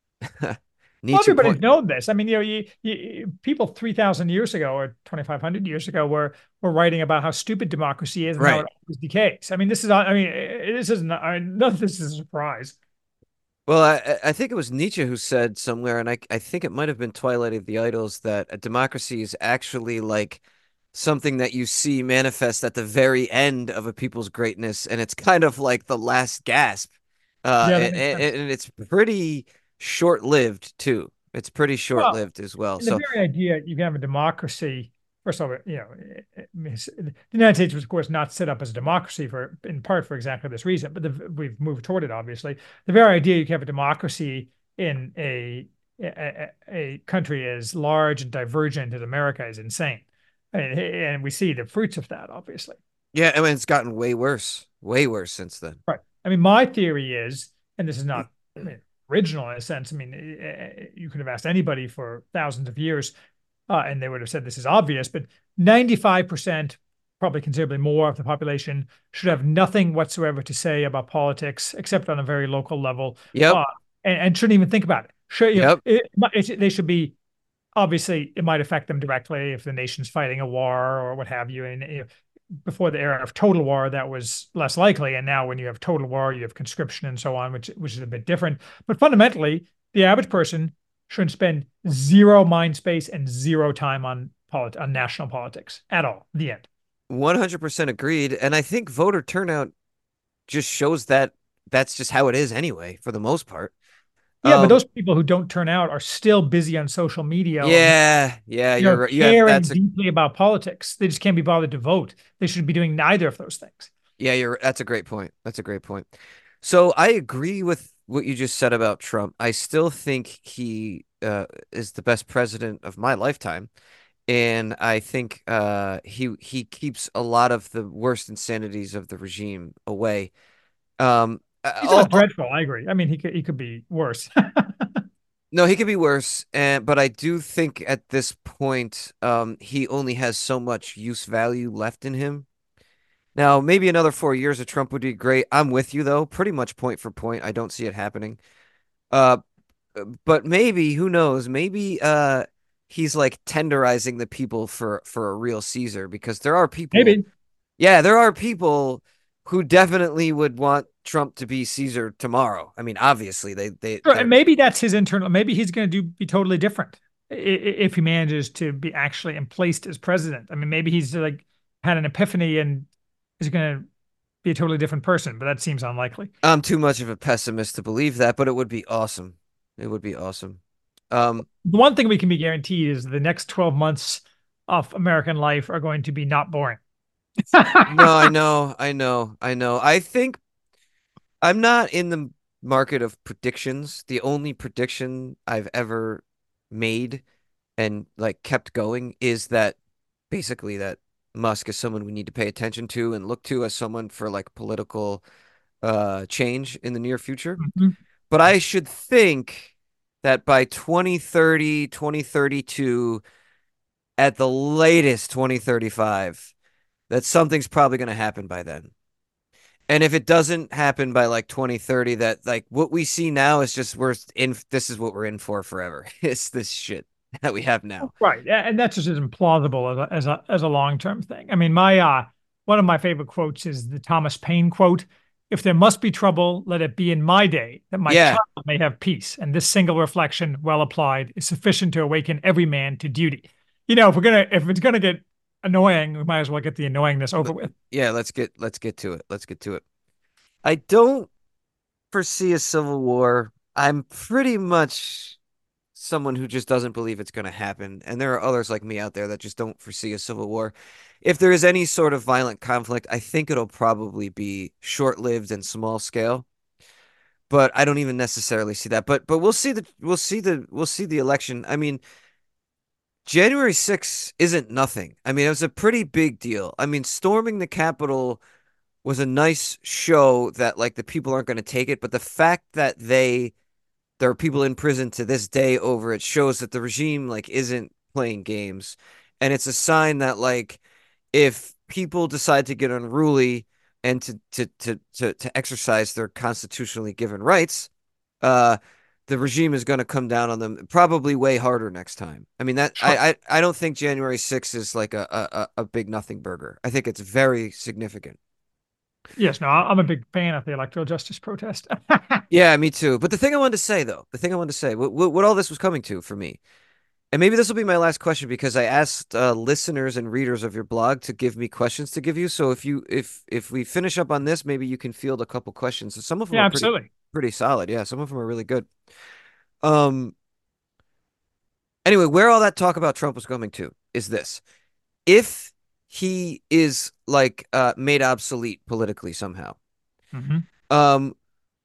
Well,
Nietzsche
everybody's
point.
known this. I mean, you know, you, you, people three thousand years ago or twenty-five hundred years ago were were writing about how stupid democracy is and how
Right.
it always decays. I mean, this is, I mean, this is not, I mean, none of this is a surprise.
Well, I, I think it was Nietzsche who said somewhere, and I, I think it might have been Twilight of the Idols, that a democracy is actually like something that you see manifest at the very end of a people's greatness, and it's kind of like the last gasp. Uh,
Yeah, that
and,
makes sense.
and it's pretty short-lived too. It's pretty
Well,
short-lived as well.
and the
So,
very idea you can have a democracy, first of all, you know, the United States was, of course, not set up as a democracy for, in part, for exactly this reason, but the, we've moved toward it, obviously. The very idea you can have a democracy in a, a, a country as large and divergent as America is insane. And, and we see the fruits of that, obviously.
yeah, I mean, it's gotten way worse, way worse since then.
Right. I mean, my theory is, and this is not I mean, original in a sense. I mean, eh, you could have asked anybody for thousands of years, uh, and they would have said this is obvious, but ninety-five percent, probably considerably more of the population, should have nothing whatsoever to say about politics except on a very local level,
Yep,
uh, and, and shouldn't even think about it. Should, you know,
yep.
it, it, they should be obviously it might affect them directly if the nation's fighting a war or what have you. And you know, before the era of total war, that was less likely. And now when you have total war, you have conscription and so on, which which is a bit different. But fundamentally, the average person should spend zero mind space and zero time on polit- on national politics at all. The end.
one hundred percent agreed. And I think voter turnout just shows that that's just how it is anyway, for the most part.
Yeah, but
Um,
those people who don't turn out are still busy on social media or
yeah, yeah,
you
you're
know
right. You have
caring
that's a
deeply about politics. They just can't be bothered to vote. They should be doing neither of those things.
yeah, you're that's a great point. That's a great point. So I agree with what you just said about Trump. I still think he uh, is the best president of my lifetime, and I think uh, he he keeps a lot of the worst insanities of the regime away. Um,
He's not
uh,
dreadful. I agree. I mean, he could he could be worse.
No, he could be worse, and but I do think at this point, um, he only has so much use value left in him. Now, maybe another four years of Trump would be great. I'm with you though, pretty much point for point. I don't see it happening. Uh, but maybe, who knows? Maybe uh, he's like tenderizing the people for for a real Caesar because there are people,
Maybe.
yeah, there are people who definitely would want Trump to be Caesar tomorrow. I mean, obviously, they they
Sure, and
there's
maybe that's his internal. Maybe he's going to do be totally different if he manages to be actually emplaced as president. I mean, maybe he's like had an epiphany and is going to be a totally different person, but that seems unlikely.
I'm too much of a pessimist to believe that, but it would be awesome. It would be awesome. Um,
The one thing we can be guaranteed is the next twelve months of American life are going to be not boring.
no, I know, I know, I know. I think I'm not in the market of predictions. The only prediction I've ever made and like kept going is that basically that Musk is someone we need to pay attention to and look to as someone for like political uh change in the near future.
Mhm.
But I should think that by twenty thirty, twenty thirty-two, at the latest twenty thirty-five, that something's probably going to happen by then. And if it doesn't happen by like twenty thirty, that like what we see now is just we're in, this is what we're in for forever. It's this shit that we have now.
Right, and that just isn't plausible as a as a as a long term thing. I mean, my uh, one of my favorite quotes is the Thomas Paine quote: "If there must be trouble, let it be in my day, that my
Yeah.
child may have peace. And this single reflection, well applied, is sufficient to awaken every man to duty." You know, if we're gonna if it's gonna get annoying, we might as well get the annoyingness over with.
Yeah, let's get let's get to it. Let's get to it. I don't foresee a civil war. I'm pretty much someone who just doesn't believe it's going to happen. And there are others like me out there that just don't foresee a civil war. If there is any sort of violent conflict, I think it'll probably be short-lived and small scale. But I don't even necessarily see that. But but we'll see the we'll see the we'll see the election. I mean, January sixth isn't nothing. I mean, it was a pretty big deal. I mean, storming the Capitol was a nice show that like the people aren't going to take it, but the fact that they there are people in prison to this day over it shows that the regime like isn't playing games. And it's a sign that like if people decide to get unruly and to to to to, to exercise their constitutionally given rights, uh the regime is going to come down on them probably way harder next time. I mean that
Sure.
I I, I don't think January sixth is like a, a a big nothing burger. I think it's very significant.
Yes, no, I'm a big fan of the electoral justice protest.
Yeah, me too. But the thing I wanted to say, though, the thing I wanted to say, what, what, what all this was coming to for me, and maybe this will be my last question because I asked uh, listeners and readers of your blog to give me questions to give you. So if you if if we finish up on this, maybe you can field a couple questions. So some of them
Yeah,
are pretty
absolutely.
pretty solid. Yeah, some of them are really good. Um. Anyway, where all that talk about Trump was coming to is this: if he is like uh, made obsolete politically somehow,
Hmm.
um,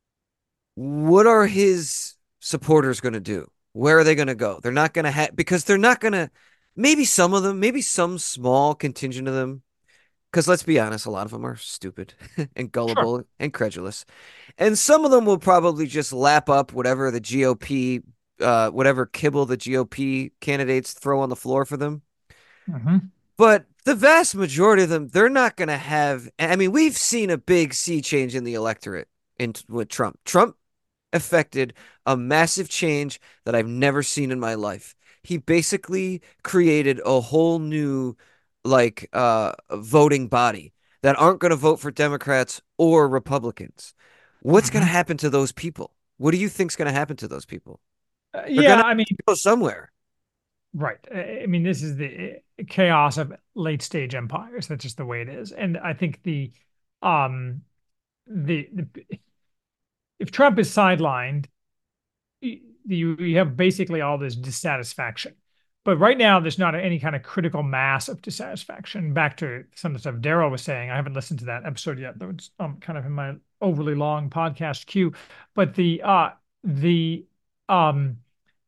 what are his supporters going to do? Where are they going to go? They're not going to have because they're not going to. Maybe some of them, maybe some small contingent of them. Because let's be honest, a lot of them are stupid and
Sure.
gullible and credulous, and some of them will probably just lap up whatever the G O P, uh, whatever kibble the G O P candidates throw on the floor for them.
Hmm.
But the vast majority of them, they're not going to have. I mean, we've seen a big sea change in the electorate in with Trump. Trump affected a massive change that I've never seen in my life. He basically created a whole new like uh voting body that aren't going to vote for Democrats or Republicans. What's going to
Hmm.
happen to those people? What do you think's going to happen to those people?
Uh,
They're going
yeah,
to
I mean,
go somewhere.
right. I I mean, this is the uh, chaos of late stage empires. That's just the way it is. And I think the um the, the if Trump is sidelined, you, you have basically all this dissatisfaction. but right now there's not any kind of critical mass of dissatisfaction. Back to some of the stuff Daryl was saying, I haven't listened to that episode yet, though it's um, kind of in my overly long podcast queue. But the uh the um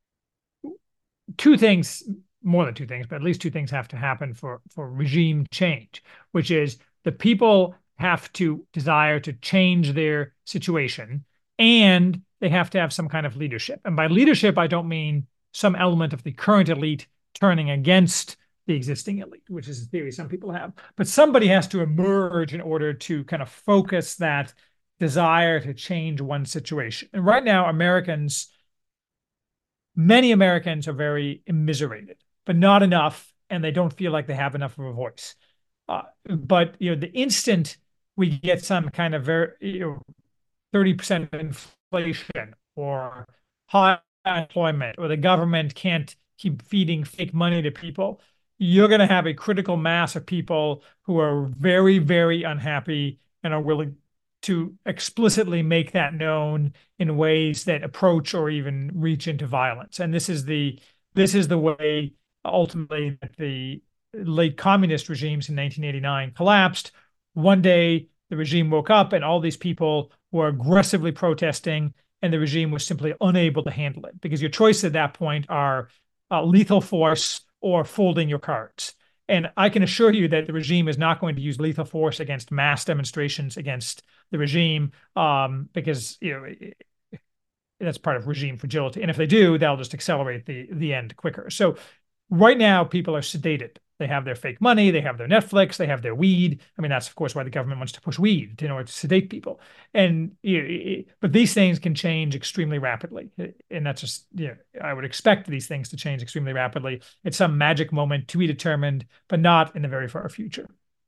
two things, more than two things, but at least two things have to happen for for regime change, which is the people have to desire to change their situation, and they have to have some kind of leadership. And by leadership, I don't mean some element of the current elite turning against the existing elite, which is a theory some people have. But somebody has to emerge in order to kind of focus that desire to change one situation. And right now, Americans, many Americans are very immiserated, but not enough, and they don't feel like they have enough of a voice. Uh, but you know, the instant we get some kind of very, you know, thirty percent inflation or high unemployment, or the government can't keep feeding fake money to people, you're going to have a critical mass of people who are very, very unhappy and are willing to explicitly make that known in ways that approach or even reach into violence. And this is the this is the way ultimately that the late communist regimes in nineteen eighty-nine collapsed. One day the regime woke up and all these people were aggressively protesting, and the regime was simply unable to handle it, because your choices at that point are uh, lethal force or folding your cards. And I can assure you that the regime is not going to use lethal force against mass demonstrations against the regime, um, because you know that's part of regime fragility. And if they do, they'll just accelerate the the end quicker. So right now, people are sedated. They have their fake money, they have their Netflix, they have their weed. I mean, that's of course why the government wants to push weed in order to sedate people. And you know, but these things can change extremely rapidly, and that's just, you know, I would expect these things to change extremely rapidly. It's some magic moment to be determined, but not in the very far future.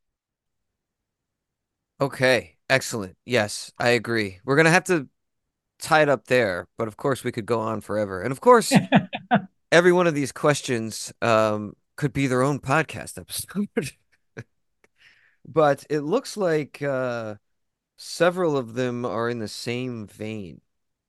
Okay, excellent. Yes, I agree. We're gonna have to tie it up there, but of course we could go on forever. And of course, every one of these questions um, could be their own podcast episode. But it looks like uh, several of them are in the same vein.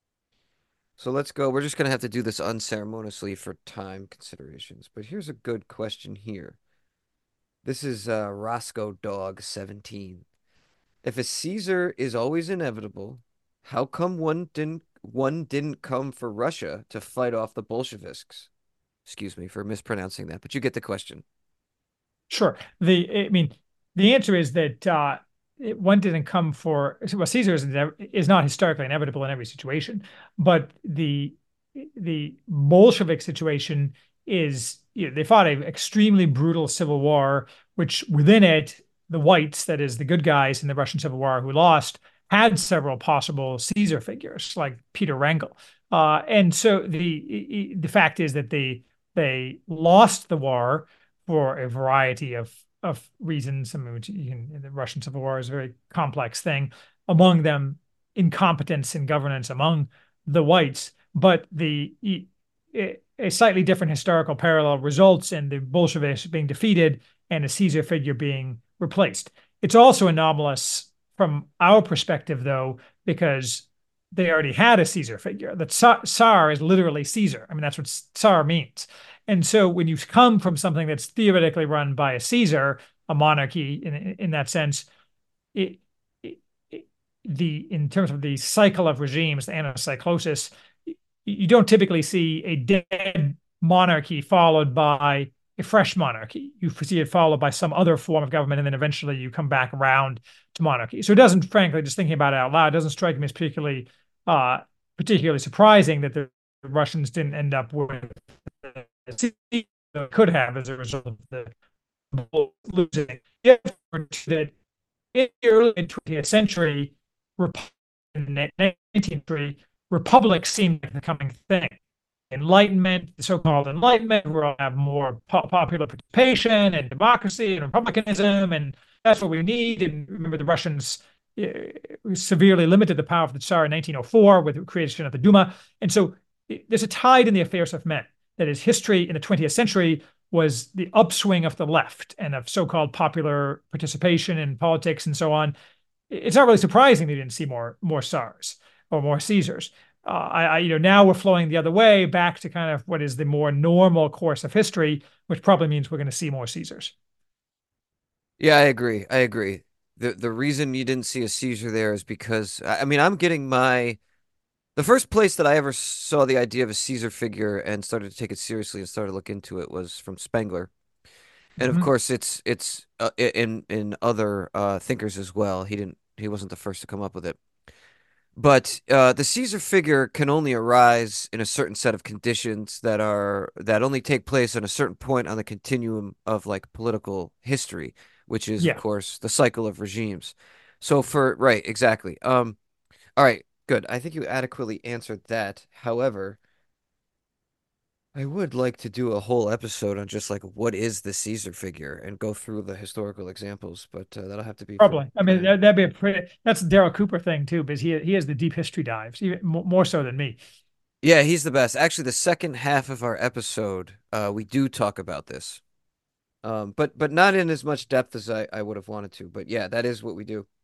So let's go. We're just going to have to do this unceremoniously for time considerations. But here's a good question here. This is uh, Roscoe Dog seventeen. If a Caesar is always inevitable, how come one didn't one didn't come for Russia to fight off the Bolsheviks? Excuse me for mispronouncing that, but you get the question.
Sure. The I mean, the answer is that uh, one didn't come for, well, Caesar is, is not historically inevitable in every situation, but the the Bolshevik situation is, you know, they fought an extremely brutal civil war, which within it, the whites, that is the good guys in the Russian Civil War who lost, had several possible Caesar figures like Peter Wrangel. Uh, and so the the fact is that they they lost the war for a variety of of reasons. I mean, which you can, the Russian Civil War is a very complex thing. Among them, incompetence in governance among the whites. But the a slightly different historical parallel results in the Bolsheviks being defeated and a Caesar figure being replaced. It's also anomalous from our perspective, though, because they already had a Caesar figure. The Tsar is literally Caesar. I mean, that's what Tsar means. And so when you come from something that's theoretically run by a Caesar, a monarchy in, in that sense, it, it, it, the in terms of the cycle of regimes, the anacyclosis, you don't typically see a dead monarchy followed by a fresh monarchy. You see it followed by some other form of government, and then eventually you come back around to monarchy. So it doesn't, frankly, just thinking about it out loud, it doesn't strike me as particularly uh, particularly surprising that the Russians didn't end up with could have as a result of the losing. That in the early twentieth century, in the nineteenth century, republics seemed like the coming thing. Enlightenment, the so-called Enlightenment, we'll have more po popular participation and democracy and republicanism, and that's what we need. And remember, the Russians uh, severely limited the power of the Tsar in nineteen oh four with the creation of the Duma. And so there's a tide in the affairs of men. That is, history in the twentieth century was the upswing of the left and of so-called popular participation in politics and so on. It's not really surprising they didn't see more, more Tsars or more Caesars. uh, I, I, you know, now we're flowing the other way back to kind of what is the more normal course of history, which probably means we're going to see more Caesars.
Yeah, I agree. I agree. The the reason you didn't see a Caesar there is because I I mean I'm getting my the first place that I ever saw the idea of a Caesar figure and started to take it seriously and started to look into it was from Spengler. And of
Mhm.
course it's it's uh, in in other uh thinkers as well. He didn't he wasn't the first to come up with it. But uh, the Caesar figure can only arise in a certain set of conditions that are that only take place on a certain point on the continuum of like political history, which is of
Yeah.
course the cycle of regimes. So for right, exactly. Um, all right, good. I think you adequately answered that. However, I would like to do a whole episode on just like what is the Caesar figure and go through the historical examples, but uh, that'll have to be for
Probably. I
for
mean,
then.
that, that'd be a pretty, that's a Daryl Cooper thing too, because he he has the deep history dives, even more, more so than me.
Yeah, he's the best. Actually, the second half of our episode, uh, we do talk about this. Um, but but not in as much depth as I, I would have wanted to. But yeah, that is what we do.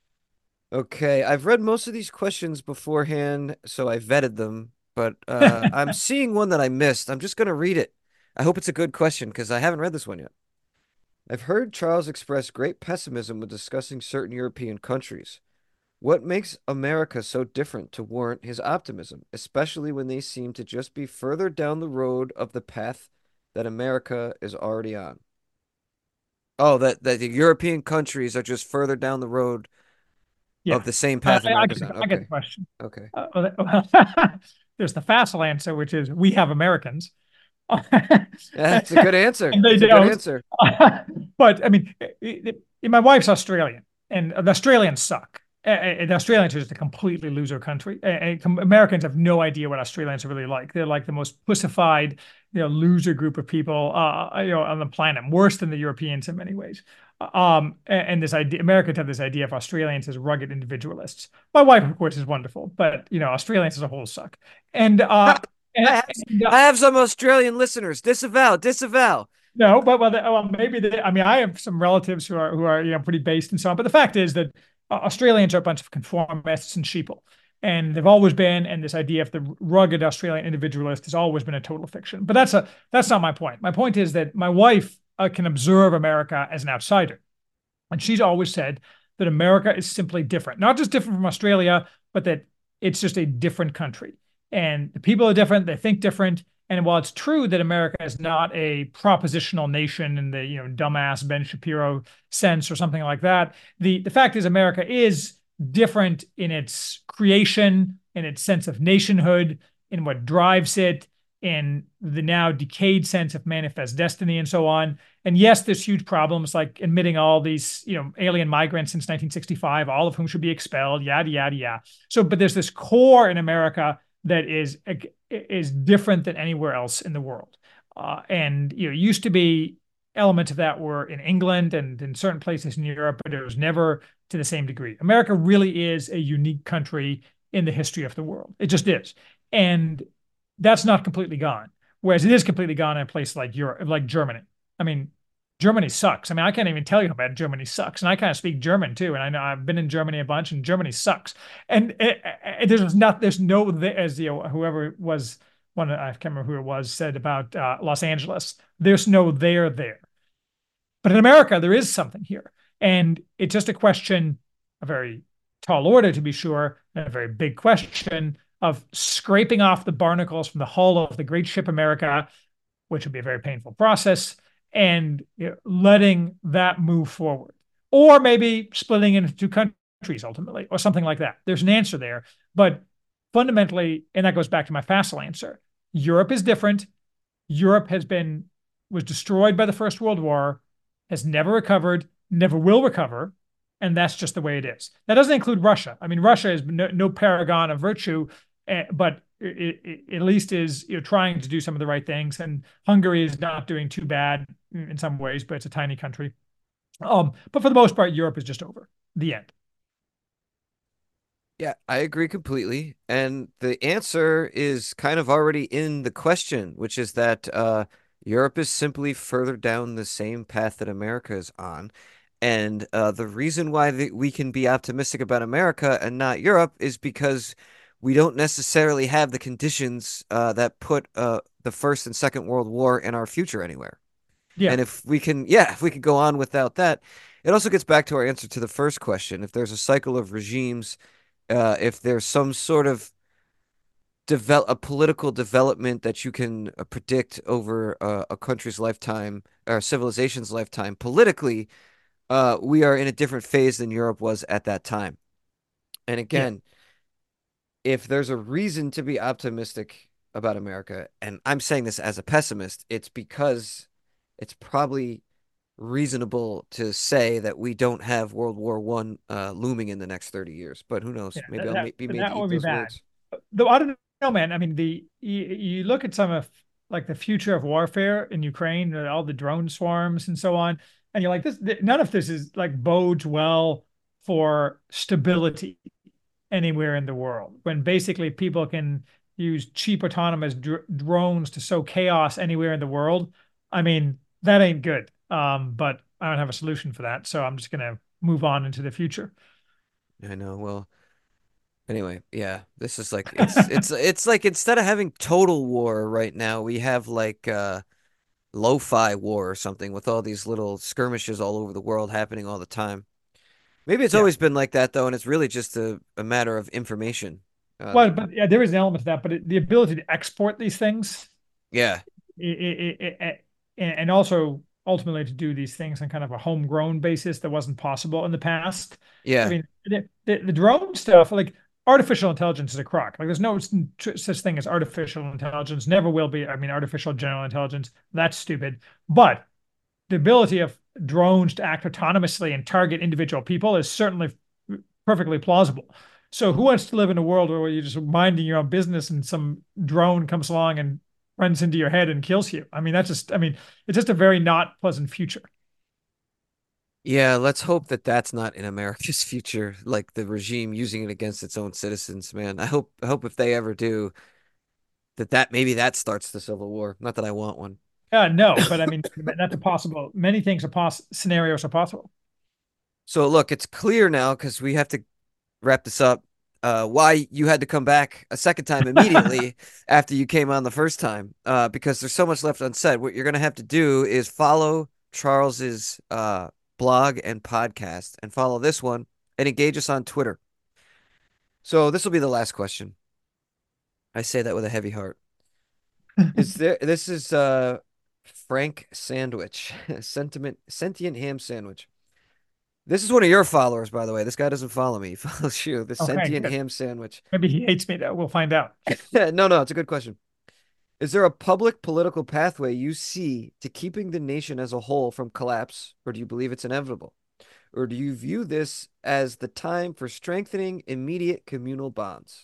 Okay, I've read most of these questions beforehand, so I vetted them, but uh, I'm seeing one that I missed. I'm just gonna read it. I hope it's a good question because I haven't read this one yet. I've heard Charles express great pessimism when discussing certain European countries. What makes America so different to warrant his optimism, especially when they seem to just be further down the road of the path that America is already on? Oh, that, that the European countries are just further down the road of
Yeah.
the same
I,
path
I, I
America's
get the,
on.
I get the
Okay.
question.
Okay.
Uh, well, there's the facile answer, which is we have Americans.
Yeah, it's a good answer.
And they
It's a good
don't.
answer.
But I mean, it- it- my wife's Australian, and the Australians suck. Uh, uh, The Australians are just a completely loser country. Uh, uh, com- Americans have no idea what Australians are really like. They're like the most pussified, you know, loser group of people, uh, you know, on the planet, worse than the Europeans in many ways. Um, and, and this idea, Americans have this idea of Australians as rugged individualists. My wife, of course, is wonderful, but you know, Australians as a whole suck. And uh,
I
and,
have
and uh,
I have some Australian listeners. Disavow, disavow.
no, but well, well, maybe they, I mean, I have some relatives who are who are you know pretty based and so on. But the fact is that uh, Australians are a bunch of conformists and sheeple, and they've always been. And this idea of the rugged Australian individualist has always been a total fiction. But that's a that's not my point. My point is that my wife uh, can observe America as an outsider, and she's always said that America is simply different, not just different from Australia, but that it's just a different country. And the people are different, they think different. And while it's true that America is not a propositional nation in the you know dumbass Ben Shapiro sense or something like that, the, the fact is America is different in its creation, in its sense of nationhood, in what drives it, in the now decayed sense of manifest destiny and so on. And yes, there's huge problems like admitting all these, you know, alien migrants since nineteen sixty-five, all of whom should be expelled, yada, yada, yada. So, but there's this core in America that is is different than anywhere else in the world. Uh, and, you know, it used to be elements of that were in England and in certain places in Europe, but it was never to the same degree. America really is a unique country in the history of the world. It just is. And that's not completely gone. Whereas it is completely gone in a place like Europe, like Germany. I mean, Germany sucks. I mean, I can't even tell you how bad Germany sucks. And I kind of speak German too. And I know I've been in Germany a bunch, and Germany sucks. And it, it, there's not, there's no, as you know, whoever was one, I can't remember who it was, said about uh, Los Angeles. There's no there there. But in America, there is something here, and it's just a question, a very tall order to be sure, and a very big question of scraping off the barnacles from the hull of the great ship America, which would be a very painful process, and you know, letting that move forward. Or maybe splitting into two countries ultimately, or something like that. There's an answer there. But fundamentally, and that goes back to my facile answer, Europe is different. Europe has been, was destroyed by the First World War, has never recovered, never will recover. And that's just the way it is. That doesn't include Russia. I mean, Russia is no, no paragon of virtue, uh, but it, it, at least is you know trying to do some of the right things. And Hungary is not doing too bad in some ways, but it's a tiny country. Um, but for the most part, Europe is just over. The end.
Yeah, I agree completely. And the answer is kind of already in the question, which is that uh, Europe is simply further down the same path that America is on. And uh, the reason why the, we can be optimistic about America and not Europe is because we don't necessarily have the conditions uh, that put uh, the First and Second World War in our future anywhere.
Yeah.
And if we can, yeah, if we can go on without that, it also gets back to our answer to the first question. If there's a cycle of regimes, uh, if there's some sort of develop a political development that you can uh, predict over uh, a country's lifetime or civilization's lifetime politically, uh, we are in a different phase than Europe was at that time. And
Yeah.
again, if there's a reason to be optimistic about America, and I'm saying this as a pessimist, it's because it's probably reasonable to say that we don't have World War One uh, looming in the next thirty years. But who knows?
Yeah.
Maybe
That,
I'll
that,
be made to
that
eat
would be
those
bad.
words.
Though I don't know, man. I mean, the you, you look at some of like the future of warfare in Ukraine, uh, all the drone swarms and so on, and you're like, this, none of this is like bodes well for stability anywhere in the world. When basically people can use cheap autonomous dr drones to sow chaos anywhere in the world. I mean, that ain't good. Um, but I don't have a solution for that, so I'm just gonna move on into the future.
I know. Well, anyway, yeah, this is like it's it's it's like instead of having total war right now, we have like uh lo-fi war or something with all these little skirmishes all over the world happening all the time. Maybe it's
Yeah.
always been like that though, and it's really just a, a matter of information. Uh,
Well, but yeah, there is an element to that, but it, the ability to export these things,
yeah,
i i i i- and also ultimately to do these things on kind of a homegrown basis that wasn't possible in the past. I
yeah,
mean, the, the, the drone stuff, like artificial intelligence is a crock. Like there's no such thing as artificial intelligence, never will be. I mean, artificial general intelligence, that's stupid. But the ability of drones to act autonomously and target individual people is certainly perfectly plausible. So who wants to live in a world where you're just minding your own business and some drone comes along and runs into your head and kills you? I mean, that's just, I mean, it's just a very not pleasant future.
yeah. Let's hope that that's not in America's future, like the regime using it against its own citizens. Man, I hope I hope if they ever do that, that maybe that starts the Civil War. Not that I want one.
Uh, no, but I mean, that's a possible, many things are possible, scenarios are possible.
So look, it's clear now because we have to wrap this up. Uh, why you had to come back a second time immediately after you came on the first time? Uh, because there's so much left unsaid. What you're gonna have to do is follow Charles's uh blog and podcast, and follow this one, and engage us on Twitter. So this will be the last question. I say that with a heavy heart. Is there? This is uh Frank Sandwich, sentiment sentient ham sandwich. This is one of your followers, by the way. This guy doesn't follow me. He follows you. The
Okay,
sentient
good.
ham sandwich.
Maybe he hates me though. We'll find out.
No, no, it's a good question. Is there a public political pathway you see to keeping the nation as a whole from collapse, or do you believe it's inevitable? Or do you view this as the time for strengthening immediate communal bonds?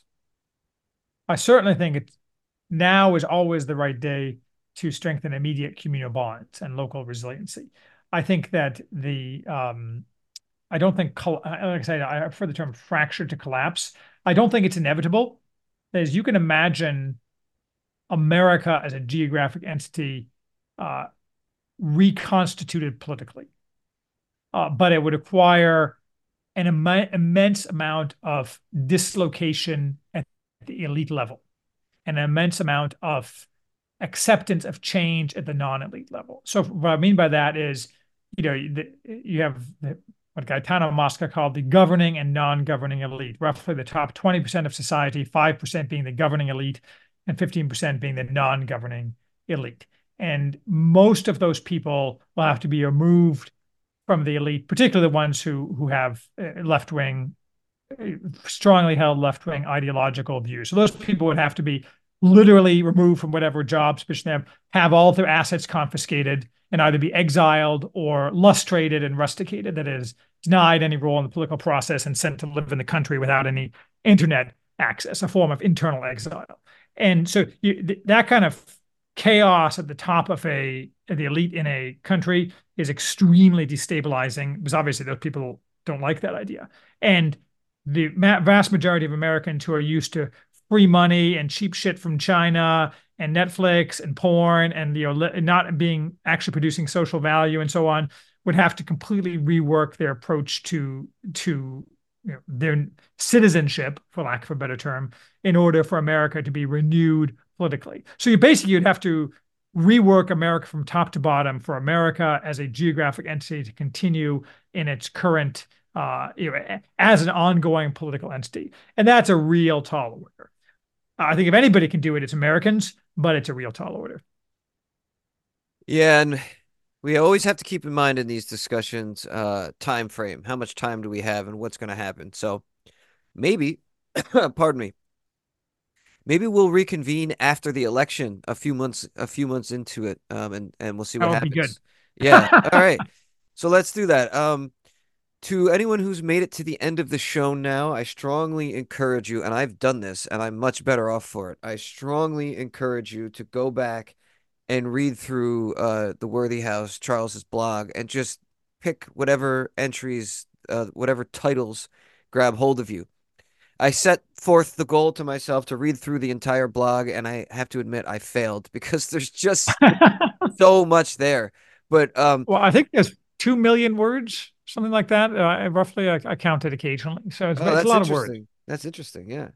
I certainly think it's now is always the right day to strengthen immediate communal bonds and local resiliency. I think that the um, I don't think, like I said, I prefer the term fracture to collapse. I don't think it's inevitable. As you can imagine, America as a geographic entity uh, reconstituted politically, uh, but it would require an Im immense amount of dislocation at the elite level, an immense amount of acceptance of change at the non-elite level. So what I mean by that is, you know, the, you have the, what Gaetano Mosca called the governing and non-governing elite, roughly the top twenty percent of society, five percent being the governing elite, and fifteen percent being the non-governing elite. And most of those people will have to be removed from the elite, particularly the ones who who have left-wing, strongly held left-wing ideological views. So those people would have to be literally removed from whatever jobs position them, have all of their assets confiscated, and either be exiled or lustrated and rusticated, that is, denied any role in the political process and sent to live in the country without any internet access, a form of internal exile. And so you, th that kind of chaos at the top of a the elite in a country is extremely destabilizing, because obviously those people don't like that idea. And the vast majority of Americans who are used to free money and cheap shit from China and Netflix and porn and, you know, not being actually producing social value and so on would have to completely rework their approach to to you know, their citizenship, for lack of a better term, in order for America to be renewed politically. So you basically you'd have to rework America from top to bottom for America as a geographic entity to continue in its current, uh, you know, as an ongoing political entity. And that's a real tall order. I think if anybody can do it, it's Americans, but it's a real tall order.
Yeah, and we always have to keep in mind in these discussions, uh, time frame. How much time do we have and what's going to happen? So maybe, pardon me, maybe we'll reconvene after the election a few months, a few months into it, um, and, and we'll see what
That would
happens.
be good.
Yeah. All right. So let's do that. Um, to anyone who's made it to the end of the show now, I strongly encourage you, and I've done this, and I'm much better off for it. I strongly encourage you to go back and read through uh, the Worthy House, Charles's blog, and just pick whatever entries, uh, whatever titles grab hold of you. I set forth the goal to myself to read through the entire blog, and I have to admit I failed because there's just so much there. But um,
well, I think there's two million words, something like that. Uh, roughly, I, I count it occasionally, so it's,
oh,
it's a lot of words.
interesting. That's interesting. Yeah.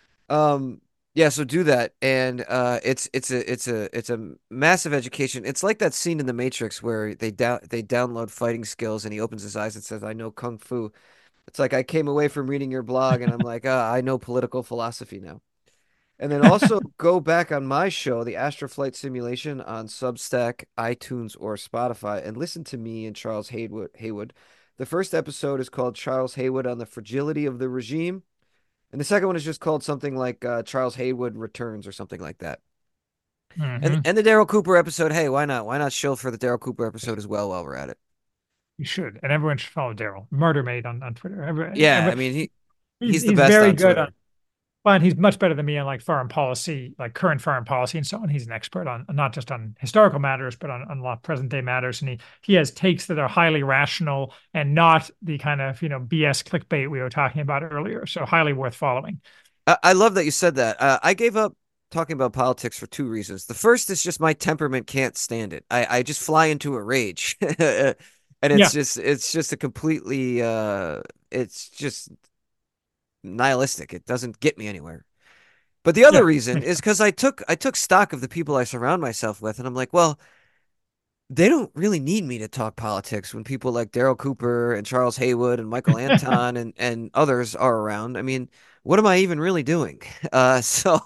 Um. Yeah. So do that, and uh, it's it's a it's a it's a massive education. It's like that scene in The Matrix where they down they download fighting skills, and he opens his eyes and says, "I know kung fu." It's like I came away from reading your blog, and I'm like, ah, I know political philosophy now. And then also go back on my show, the Astroflight Simulation, on Substack, iTunes, or Spotify, and listen to me and Charles Haywood. Haywood. The first episode is called Charles Haywood on the Fragility of the Regime, and the second one is just called something like uh, Charles Haywood Returns or something like that.
Mm-hmm.
And and the Daryl Cooper episode, hey, why not? Why not shill for the Daryl Cooper episode as well while we're at it?
You should, and everyone should follow Daryl Murder Made on, on Twitter. Every,
Yeah,
every,
I mean he
he's,
he's the
he's
best
very
on
good
Twitter.
on. Well, and he's much better than me on like foreign policy, like current foreign policy and so on. He's an expert on not just on historical matters, but on, on a lot of present day matters. And he he has takes that are highly rational and not the kind of, you know, B S clickbait we were talking about earlier. So highly worth following.
I, I love that you said that. Uh, I gave up talking about politics for two reasons. The first is just my temperament can't stand it. I, I just fly into a rage. And it's
Yeah.
just it's just a completely uh it's just nihilistic. It doesn't get me anywhere. But the other
Yeah.
reason is because I took I took stock of the people I surround myself with, and I'm like, well, they don't really need me to talk politics when people like Daryl Cooper and Charles Haywood and Michael Anton and, and others are around. I mean, what am I even really doing? Uh, so,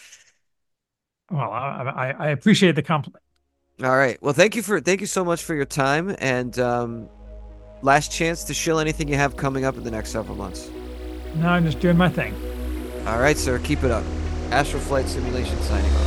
Well, I, I appreciate the compliment.
all right. Well, thank you for thank you so much for your time, and um, last chance to shill anything you have coming up in the next several months.
No, I'm just doing my thing.
All right, sir. Keep it up. Astroflight Simulation signing off.